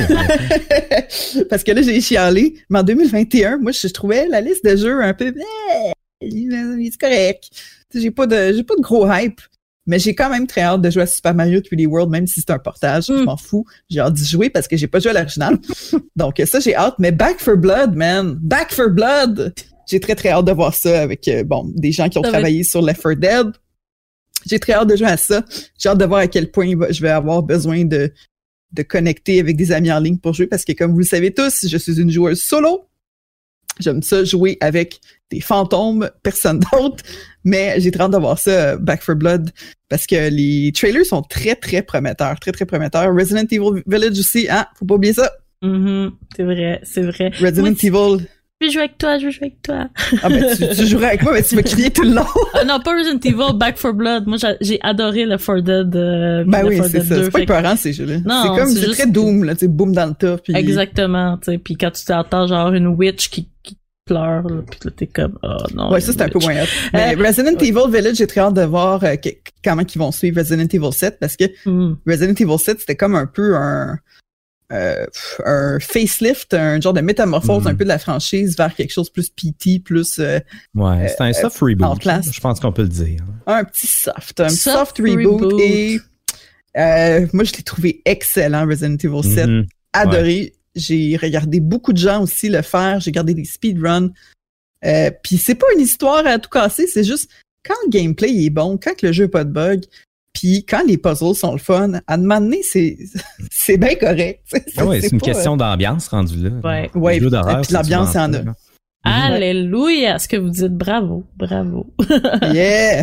Parce que là, j'ai chialé. Mais en deux mille vingt et un, moi, je trouvais la liste de jeux un peu... Eh, c'est correct. J'ai pas de, j'ai pas de gros hype. Mais j'ai quand même très hâte de jouer à Super Mario trois D World, même si c'est un portage. Mm. Je m'en fous. J'ai hâte d'y jouer parce que j'ai pas joué à l'original. Donc ça, j'ai hâte. Mais Back for Blood, man! Back for Blood! J'ai très, très hâte de voir ça avec euh, bon des gens qui ont ça travaillé va... sur Left four Dead. J'ai très hâte de jouer à ça. J'ai hâte de voir à quel point je vais avoir besoin de, de connecter avec des amis en ligne pour jouer parce que, comme vous le savez tous, je suis une joueuse solo. J'aime ça jouer avec des fantômes, personne d'autre. Mais j'ai très hâte de voir ça, Back four Blood, parce que les trailers sont très, très prometteurs. Très, très prometteurs. Resident Evil Village aussi, hein? Faut pas oublier ça. Mm-hmm, c'est vrai, c'est vrai. Resident Moi, Evil... Je vais jouer avec toi, je vais jouer avec toi. Ah ben tu, tu jouerais avec moi, mais tu vas crier tout le long. Ah non, pas Resident Evil, Back four Blood. Moi, j'ai, j'ai adoré le four Dead. Euh, ben oui, four c'est Dead ça. deux, c'est pas épeurant, ces jeux-là. Non, c'est comme, c'est, c'est juste... très Doom, là, tu sais, boom dans le tas. Puis... Exactement, tu sais, puis quand tu t'entends genre une witch qui, qui pleure, là, puis là, t'es comme, oh non. Ouais, ça, c'est un peu moins hot. Mais euh, Resident ouais. Evil Village, j'ai très hâte de voir euh, que, comment ils vont suivre Resident Evil sept, parce que mm. Resident Evil sept, c'était comme un peu un... Euh, un facelift, un genre de métamorphose mm-hmm. un peu de la franchise vers quelque chose plus P T, plus... Euh, ouais, c'est un soft euh, reboot, je pense qu'on peut le dire. Un petit soft, un soft, soft reboot, reboot. Et euh, moi, je l'ai trouvé excellent, Resident Evil sept. Mm-hmm. Adoré. Ouais. J'ai regardé beaucoup de gens aussi le faire, j'ai regardé des speedruns. Euh, Puis c'est pas une histoire à tout casser, c'est juste quand le gameplay est bon, quand le jeu n'a pas de bug, puis quand les puzzles sont le fun, à un moment donné, c'est, c'est bien correct. C'est, ah ouais, c'est, c'est une pas, question d'ambiance rendue là. Ouais, ouais puis, puis l'ambiance, il y en a. Alléluia, ce que vous dites, bravo, bravo. Yeah!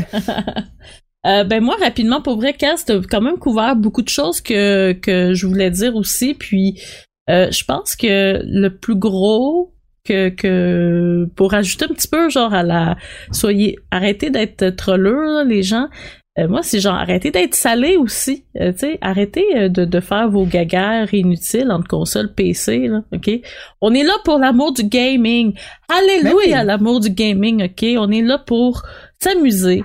euh, ben moi, rapidement, pour vrai, Cass, t'as quand même couvert beaucoup de choses que, que je voulais dire aussi, puis euh, je pense que le plus gros... Que, que pour ajouter un petit peu genre à la soyez arrêtez d'être trolleux là, les gens Euh, moi, c'est genre, arrêtez d'être salé aussi. Euh, tu sais, arrêtez euh, de, de faire vos gagarres inutiles entre console P C, là, OK? On est là pour l'amour du gaming. Alléluia, oui. L'amour du gaming, OK? On est là pour s'amuser.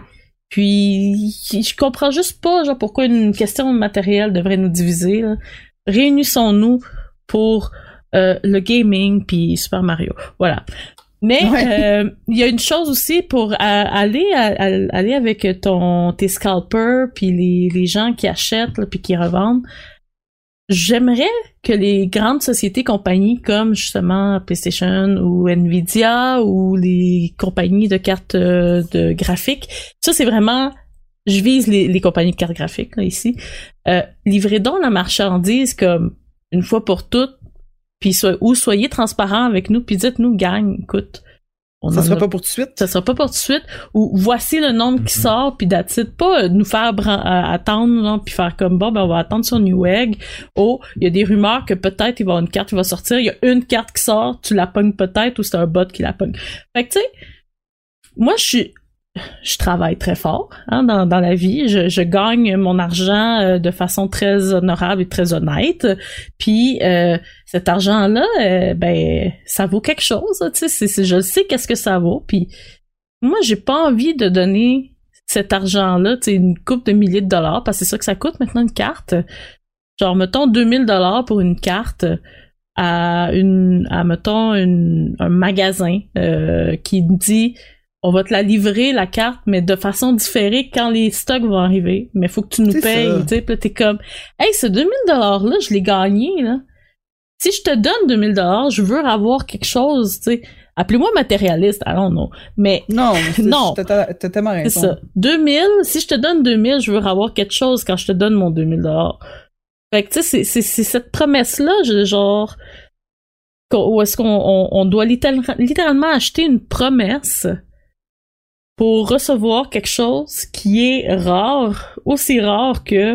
Puis, je comprends juste pas, genre, pourquoi une question matérielle devrait nous diviser, là. Réunissons-nous pour euh, le gaming puis Super Mario. Voilà. Mais il ouais. euh, y a une chose aussi pour euh, aller à, à, aller avec ton tes scalpers puis les les gens qui achètent là, puis qui revendent. J'aimerais que les grandes sociétés compagnies comme justement PlayStation ou Nvidia ou les compagnies de cartes euh, de graphiques, ça c'est vraiment, je vise les, les compagnies de cartes graphiques là ici. Euh, livrez donc la marchandise comme une fois pour toutes. Puis so- ou soyez transparents avec nous, puis dites-nous, gang, écoute. On ça sera a... pas pour tout de suite. Ça sera pas pour tout de suite. Ou voici le nombre mm-hmm. qui sort, puis that's it. Pas euh, nous faire bran- euh, attendre, genre, puis faire comme bon, ben on va attendre sur Newegg. Oh, il y a des rumeurs que peut-être il va y avoir une carte qui va sortir. Il y a une carte qui sort, tu la pognes peut-être, ou c'est un bot qui la pogne. Fait que tu sais, moi je suis. Je travaille très fort hein, dans, dans la vie. Je, je gagne mon argent euh, de façon très honorable et très honnête. Puis euh, cet argent-là, euh, ben ça vaut quelque chose. Tu sais, c'est, c'est, je sais qu'est-ce que ça vaut. Puis moi, j'ai pas envie de donner cet argent-là, tu sais, une couple de milliers de dollars, parce que c'est ça que ça coûte maintenant une carte. Genre mettons deux mille dollars pour une carte à une, à mettons une, un magasin euh, qui dit on va te la livrer, la carte, mais de façon différée quand les stocks vont arriver. Mais faut que tu nous c'est payes, tu sais. Puis là, t'es comme, hey, ce deux mille dollars-là, je l'ai gagné, là. Si je te donne deux mille dollars, je veux avoir quelque chose, tu sais. Appelez-moi matérialiste, allons, non. Mais, non, mais non. T'as, t'as tellement raison. C'est ça. deux mille, si je te donne deux mille, je veux avoir quelque chose quand je te donne mon deux mille dollars. Fait que, tu sais, c'est, c'est, c'est cette promesse-là, je, genre, où est-ce qu'on, on, on doit littéralement, littéralement acheter une promesse pour recevoir quelque chose qui est rare, aussi rare que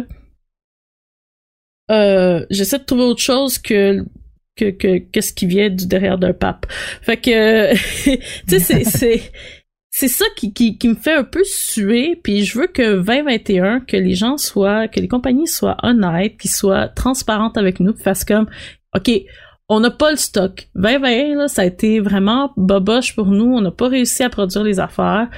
euh, j'essaie de trouver autre chose que que que, que ce qui vient du derrière d'un pape. Fait que tu sais c'est c'est c'est ça qui qui qui me fait un peu suer, puis je veux que vingt vingt et un que les gens soient que les compagnies soient honnêtes, qu'ils soient transparentes avec nous, qu'ils fassent comme OK, on n'a pas le stock. vingt vingt là, ça a été vraiment boboche pour nous. On n'a pas réussi à produire les affaires.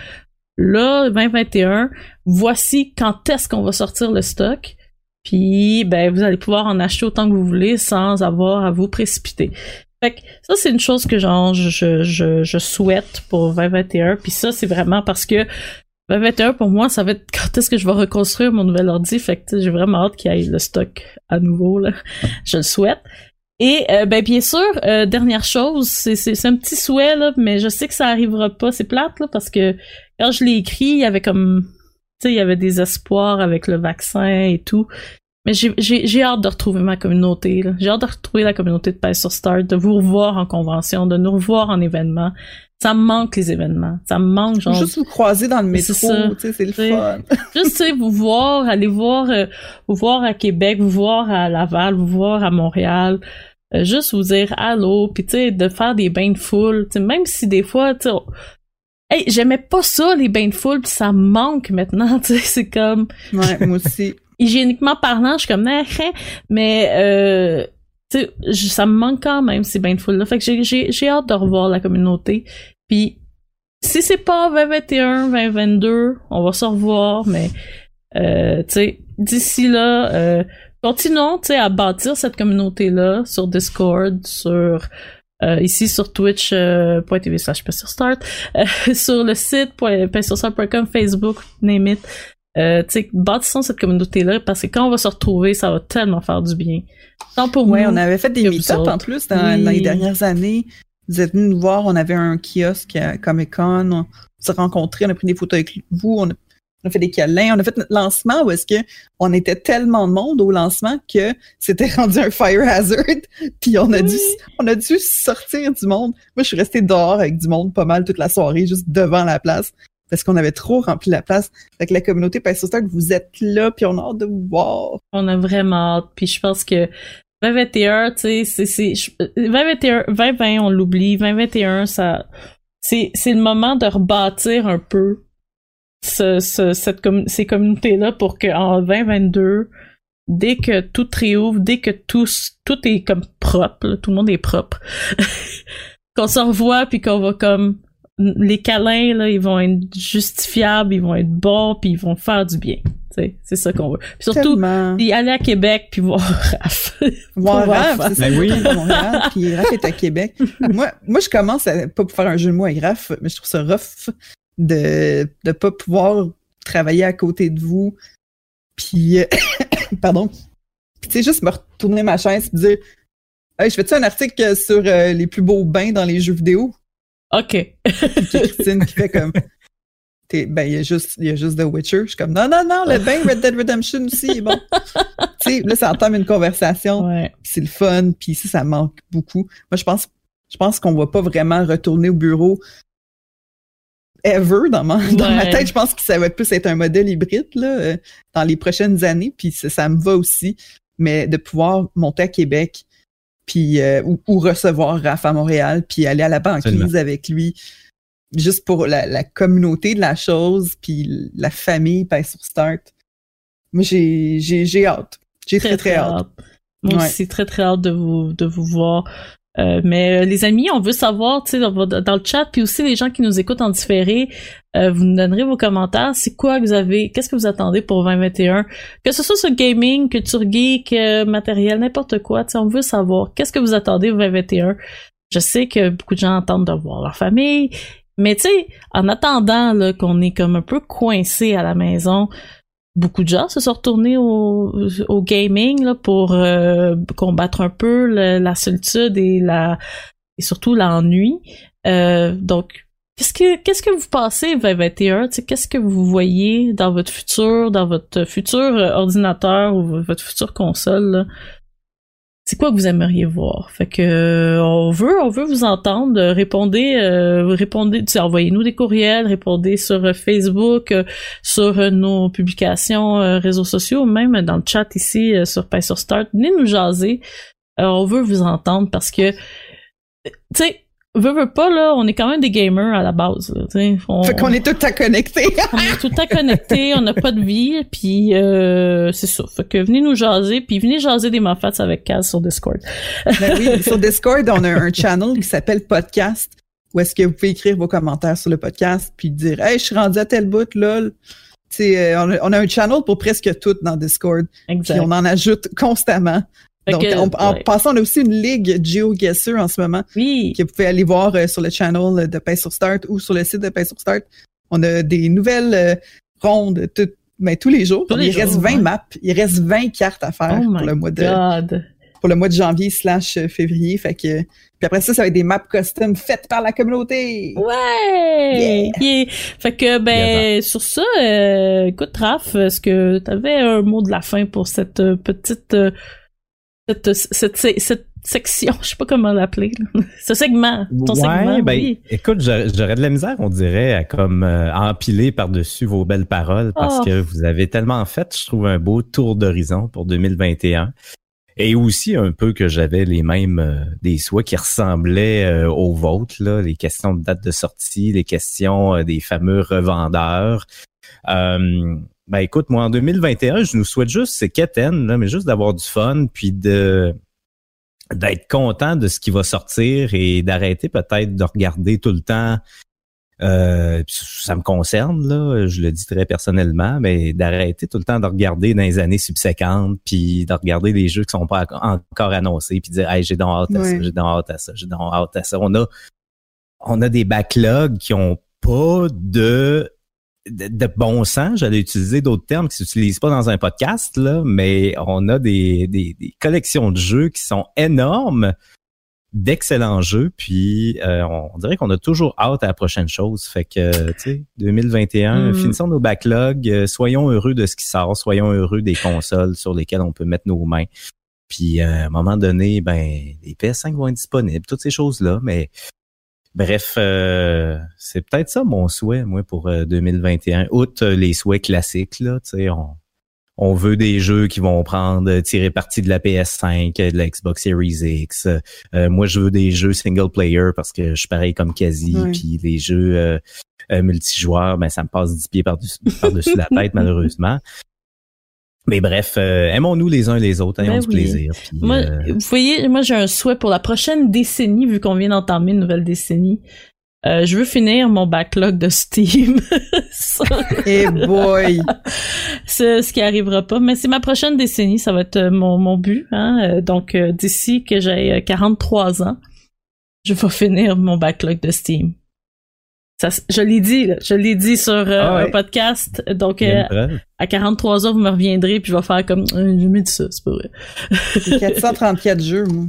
Là, vingt vingt et un, voici quand est-ce qu'on va sortir le stock. Puis, ben, vous allez pouvoir en acheter autant que vous voulez sans avoir à vous précipiter. Fait que ça, c'est une chose que genre, je, je, je souhaite pour vingt vingt et un. Puis ça, c'est vraiment parce que vingt vingt et un, pour moi, ça va être quand est-ce que je vais reconstruire mon nouvel ordi. Fait que j'ai vraiment hâte qu'il y ait le stock à nouveau, là. Je le souhaite. Et euh, ben bien sûr, euh, dernière chose, c'est, c'est c'est un petit souhait là, mais je sais que ça arrivera pas, c'est plate là parce que quand je l'ai écrit, il y avait comme tu sais, il y avait des espoirs avec le vaccin et tout. Mais j'ai j'ai j'ai hâte de retrouver ma communauté là. J'ai hâte de retrouver la communauté de P S sur Start, de vous revoir en convention, de nous revoir en événement. Ça me manque les événements, ça me manque genre juste vous croiser dans le métro, tu sais, c'est le t'sais, fun. Juste tu sais vous voir, aller voir euh, vous voir à Québec, vous voir à Laval, vous voir à Montréal. Euh, juste vous dire allô, puis tu sais de faire des bains de foule, tu sais même si des fois tu sais on... hey, j'aimais pas ça les bains de foule, puis ça me manque maintenant, tu sais c'est comme ouais, moi aussi. Hygiéniquement parlant, je suis comme eh, eh, mais euh tu sais ça me manque quand même ces bains de foule là. Fait que j'ai j'ai j'ai hâte de revoir la communauté. Puis si c'est pas vingt vingt et un, vingt vingt-deux, on va se revoir, mais euh tu sais d'ici là euh continuons, tu sais, à bâtir cette communauté-là sur Discord, sur euh, ici sur Twitch euh, .tv slash P S sur Start, euh, sur le site P S sur Start point com, Facebook, name it. Euh, tu sais, bâtissons cette communauté-là parce que quand on va se retrouver, ça va tellement faire du bien. Tant pour ouais, nous, on avait fait des meet-ups en plus dans, oui. dans les dernières années. Vous êtes venus nous voir, on avait un kiosque à Comic-Con, on s'est rencontrés, on a pris des photos avec vous, on a On a fait des câlins, on a fait notre lancement où est-ce que on était tellement de monde au lancement que c'était rendu un fire hazard, puis on a oui. dû on a dû sortir du monde. Moi, je suis restée dehors avec du monde pas mal toute la soirée, juste devant la place, parce qu'on avait trop rempli la place. Fait que la communauté P S sur Start, vous êtes là, puis on a hâte de vous voir. On a vraiment hâte, puis je pense que vingt vingt et un, tu sais, c'est, c'est, vingt vingt et un, vingt vingt, on l'oublie, vingt vingt et un, ça, c'est, c'est le moment de rebâtir un peu ce, ce, cette com- ces communautés-là pour qu'en vingt vingt-deux, dès que tout réouvre, dès que tout, tout est comme propre, là, tout le monde est propre, qu'on se revoit puis qu'on va comme les câlins là, ils vont être justifiables, ils vont être bons puis ils vont faire du bien. T'sais, c'est ça qu'on veut. Puis surtout, Tellement. y aller à Québec puis voir Raph. Voir Raph, Raph. c'est ça. Ben oui. À Montréal, puis Raph est à Québec. moi, moi, je commence à pas pour faire un jeu de mots avec Raph, mais je trouve ça rough de de pas pouvoir travailler à côté de vous. Puis, euh, pardon. Puis tu sais, juste me retourner ma chaise et dire, hey, je fais-tu un article sur euh, les plus beaux bains dans les jeux vidéo? OK. Puis Christine qui fait comme, t'es, ben il y a juste, il y a juste The Witcher. Je suis comme, non, non, non, le bain Red Dead Redemption aussi est bon. Tu sais, là, ça entame une conversation. Ouais. C'est le fun, puis ça, ça manque beaucoup. Moi, je pense, je pense qu'on va pas vraiment retourner au bureau ever dans ma, dans Ouais. ma tête. Je pense que ça va plus être un modèle hybride là, euh, dans les prochaines années, puis ça, ça me va aussi. Mais de pouvoir monter à Québec, puis euh, ou, ou recevoir Raph à Montréal, puis aller à la banquise Absolument. avec lui, juste pour la, la communauté de la chose, puis la famille Paix sur Start. Moi, j'ai, j'ai, j'ai hâte. J'ai très, très, hâte. Moi Ouais. aussi, très, très hâte de vous, de vous voir. Euh, mais euh, les amis, on veut savoir, tu sais, dans, dans le chat, puis aussi les gens qui nous écoutent en différé, euh, vous nous donnerez vos commentaires. C'est quoi que vous avez, qu'est-ce que vous attendez pour vingt vingt et un? Que ce soit sur gaming, culture geek, euh, matériel, n'importe quoi, tu sais, on veut savoir qu'est-ce que vous attendez pour vingt vingt et un. Je sais que beaucoup de gens attendent de voir leur famille, mais tu sais, en attendant là, qu'on est comme un peu coincé à la maison, beaucoup de gens se sont retournés au, au gaming là, pour euh, combattre un peu le- la solitude et la et surtout l'ennui. Euh, donc, qu'est-ce que qu'est-ce que vous pensez vingt vingt et un? Tu sais, qu'est-ce que vous voyez dans votre futur, dans votre futur euh, ordinateur ou votre future console? Là? C'est quoi que vous aimeriez voir? Fait que euh, on veut, on veut vous entendre. Euh, Répondez, euh, répondez, tu sais, envoyez-nous des courriels, répondez sur euh, Facebook, euh, sur euh, nos publications, euh, réseaux sociaux, même dans le chat ici euh, sur Paix sur Start. Venez nous jaser. Euh, on veut vous entendre parce que, tu sais, veut, veut pas là, on est quand même des gamers à la base. Là, tu sais, on, Fait qu'on est tout à connecter. on est tout le temps connectés, on n'a pas de vie, puis euh, c'est ça. Fait que venez nous jaser, puis venez jaser des Moffats avec Kaz sur Discord. Ben oui, sur Discord, on a un channel qui s'appelle Podcast, où est-ce que vous pouvez écrire vos commentaires sur le podcast, puis dire « Hey, je suis rendu à tel bout, lol ». Tu sais, on a, on a un channel pour presque tout dans Discord, Exact. puis on en ajoute constamment. Fait Donc, que, on- en ouais. passant, on a aussi une ligue GeoGuessr en ce moment, Oui. que vous pouvez aller voir euh, sur le channel de Paix sur Start ou sur le site de Paix sur Start. On a des nouvelles euh, rondes tout, ben, tous les jours. Tous les il jours, reste vingt ouais. maps, il reste vingt cartes à faire Oh pour my le mois de God. pour le mois de janvier slash février. Fait que puis après ça, ça va être des maps custom faites par la communauté. Ouais! Yeah. Fait que, ben, sur ça, euh, écoute, Raph, est-ce que t'avais un mot de la fin pour cette euh, petite, euh, cette, cette, cette, cette section, je sais pas comment l'appeler, là. Ce segment, ton ouais, segment, ben, oui. écoute, j'aurais j'aurais de la misère, on dirait, à comme euh, empiler par-dessus vos belles paroles parce Oh. que vous avez tellement fait, je trouve, un beau tour d'horizon pour deux mille vingt et un. Et aussi un peu que j'avais les mêmes euh, des souhaits qui ressemblaient euh, aux vôtres, là, les questions de date de sortie, les questions euh, des fameux revendeurs. Euh, ben écoute, moi en deux mille vingt et un, je nous souhaite juste, c'est quétaine, là, mais juste d'avoir du fun, puis de d'être content de ce qui va sortir et d'arrêter peut-être de regarder tout le temps. Euh, ça me concerne, là, je le dis très personnellement, mais d'arrêter tout le temps de regarder dans les années subséquentes, puis de regarder les jeux qui sont pas encore annoncés, puis de dire hey, j'ai donc hâte à Ouais. ça, j'ai donc hâte à ça, j'ai donc hâte à ça. On a on a des backlogs qui ont pas de de, de bon sens, j'allais utiliser d'autres termes qui s'utilisent pas dans un podcast, là, mais on a des, des, des collections de jeux qui sont énormes, d'excellents jeux, puis euh, on dirait qu'on a toujours hâte à la prochaine chose. Fait que, tu sais, deux mille vingt et un, Mm. finissons nos backlogs, euh, soyons heureux de ce qui sort, soyons heureux des consoles sur lesquelles on peut mettre nos mains. Puis euh, à un moment donné, ben les P S cinq vont être disponibles, toutes ces choses-là, mais bref, euh, c'est peut-être ça mon souhait, moi, pour euh, deux mille vingt et un. Outre euh, les souhaits classiques, là, tu sais, on, on veut des jeux qui vont prendre, euh, tirer parti de la P S cinq, de la Xbox Series X. Euh, moi, je veux des jeux single player parce que je suis pareil comme Kazi, Ouais. puis les jeux, euh, euh, multijoueur, ben ça me passe dix pieds par-dessus, par-dessus la tête, malheureusement. Mais bref, euh, aimons-nous les uns les autres, ayons Ben du oui. plaisir. Puis, Moi, euh, vous voyez, moi j'ai un souhait pour la prochaine décennie, vu qu'on vient d'entamer une nouvelle décennie. Euh, je veux finir mon backlog de Steam. Ça, Hey boy! c'est ce qui arrivera pas, mais c'est ma prochaine décennie, ça va être euh, mon, mon but. Hein? Euh, Donc euh, d'ici que j'ai euh, quarante-trois ans, je vais finir mon backlog de Steam. Ça, je l'ai dit, là, je l'ai dit sur euh, Ah ouais. un podcast. Donc il y a euh, une preuve. à quarante-trois ans, vous me reviendrez puis je vais faire comme euh, j'ai mis dit ça, c'est pas vrai. J'ai quatre cent trente-quatre jeux, moi.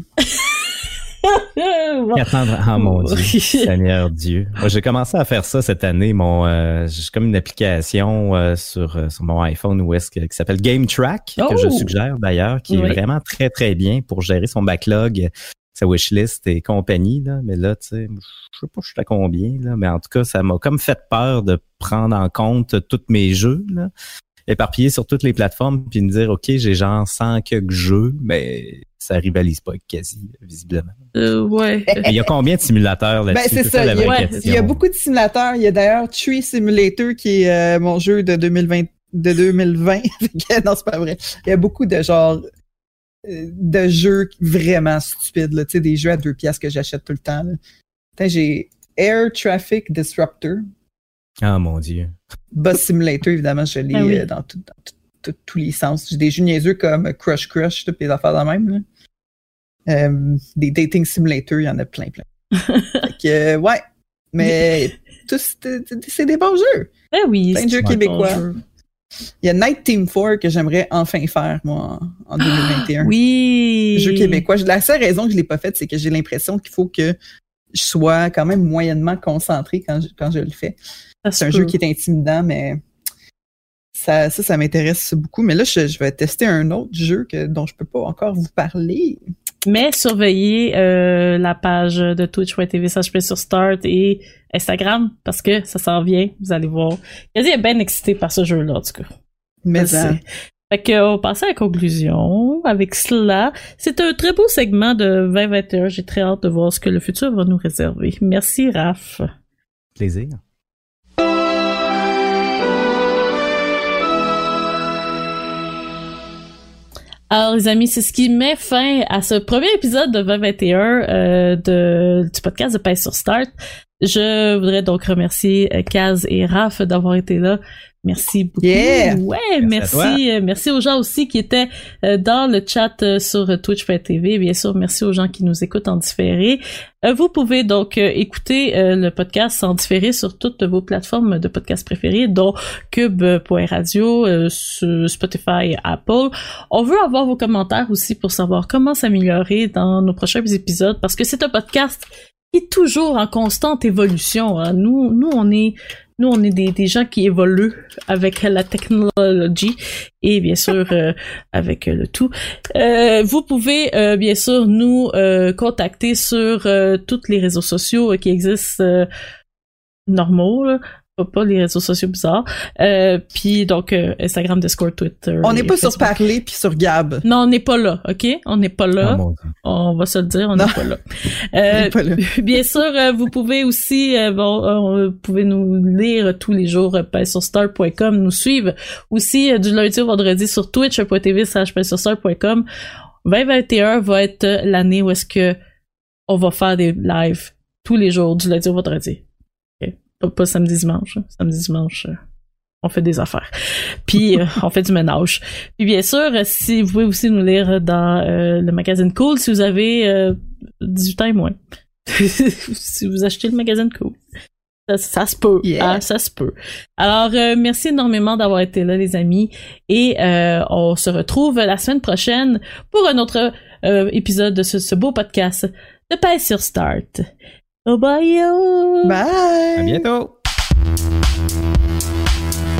Bon. Attendre, oh mon Dieu, Seigneur Dieu. Moi, j'ai commencé à faire ça cette année. Mon, euh, j'ai comme une application euh, sur euh, sur mon iPhone où est-ce que, qui s'appelle Game Track, Oh! que je suggère d'ailleurs, qui Oui. est vraiment très très bien pour gérer son backlog, sa wishlist et compagnie. Là. Mais là, tu sais, je sais pas, je suis à combien là, mais en tout cas, ça m'a comme fait peur de prendre en compte tous mes jeux là, éparpillés sur toutes les plateformes, puis me dire, ok, j'ai genre cent quelques jeux, mais ça rivalise pas avec quasi, visiblement. Euh, ouais. Mais il y a combien de simulateurs Ben, là-dessus? c'est ça. la Il y, vraie a, ouais, question. il y a beaucoup de simulateurs. Il y a d'ailleurs Tree Simulator qui est euh, mon jeu de deux mille vingt. De deux mille vingt. Non, c'est pas vrai. Il y a beaucoup de genre euh, de jeux vraiment stupides. Là. Tu sais, des jeux à deux piastres que j'achète tout le temps. Là. Putain, j'ai Air Traffic Disruptor. Ah, mon Dieu. Bus Simulator, évidemment, je l'ai Ah oui. euh, dans, tout- dans tout- tout- tous les sens. J'ai des jeux niaiseux comme Crush Crush, toutes les affaires de même. Là. Euh, des dating simulators, il y en a plein, plein. Fait que, euh, ouais. Mais tous, c'est c'est des bons jeux. Ben oui. Plein de c'est jeux un québécois. bon jeu. Il y a Night Team quatre que j'aimerais enfin faire, moi, en, en deux mille vingt et un. Oui. Jeu québécois. La seule raison que je l'ai pas fait, c'est que j'ai l'impression qu'il faut que je sois quand même moyennement concentré quand je, quand je le fais. Ça C'est se un peut. jeu qui est intimidant, mais ça, ça, ça m'intéresse beaucoup. Mais là, je, je vais tester un autre jeu que, dont je peux pas encore vous parler. Mais surveillez euh, la page de twitch point t v slash play sur start et Instagram parce que ça s'en vient, vous allez voir. Quasi est bien excité par ce jeu-là, en tout cas. Mais Je euh, sais. Fait que, on passe à la conclusion avec cela. C'est un très beau segment de vingt vingt et un. J'ai très hâte de voir ce que le futur va nous réserver. Merci, Raph. Plaisir. Alors, les amis, c'est ce qui met fin à ce premier épisode de vingt vingt et un euh, de, du podcast de Pèse sur Start. Je voudrais donc remercier euh, Kaz et Raph d'avoir été là. Merci beaucoup. Yeah! Ouais, Merci à merci. euh, Merci aux gens aussi qui étaient euh, dans le chat euh, sur twitch point t v. Bien sûr, merci aux gens qui nous écoutent en différé. Euh, vous pouvez donc euh, écouter euh, le podcast en différé sur toutes vos plateformes de podcast préférées, dont cube point radio, euh, sur Spotify, Apple. On veut avoir vos commentaires aussi pour savoir comment s'améliorer dans nos prochains épisodes, parce que c'est un podcast qui est toujours en constante évolution. Hein. Nous, nous, on est Nous, on est des, des gens qui évoluent avec la technologie et bien sûr euh, avec euh, le tout. Euh, vous pouvez euh, bien sûr nous euh, contacter sur euh, tous les réseaux sociaux euh, qui existent euh, normaux, là. Pas, pas les réseaux sociaux bizarres. Euh, puis donc euh, Instagram, Discord, Twitter. on n'est et pas sur Facebook. Parler puis sur Gab. Non, on n'est pas là, ok? On n'est pas là. Ah, mon Dieu. On va se le dire, on n'est Non. pas là. On Euh, n'est pas là. Bien sûr, euh, vous pouvez aussi, euh, bon, euh, vous pouvez nous lire tous les jours euh, pèse sur star point com, nous suivre aussi euh, du lundi au vendredi sur twitch point t v slash pèse sur star point com. vingt vingt et un va être l'année où est-ce que on va faire des lives tous les jours du lundi au vendredi. Okay. Pas, pas samedi dimanche. Hein. Samedi dimanche. Euh, on fait des affaires. Puis euh, on fait du ménage. Puis bien sûr, euh, si vous pouvez aussi nous lire dans euh, le magazine Cool si vous avez euh, dix-huit ans et moins. Si vous achetez le magazine Cool. Ça, ça se peut. Yeah. Hein, ça se peut. Alors, euh, merci énormément d'avoir été là, les amis. Et euh, on se retrouve la semaine prochaine pour un autre euh, épisode de ce, ce beau podcast de Pèse sur Start. Bye bye! Bye! À bientôt!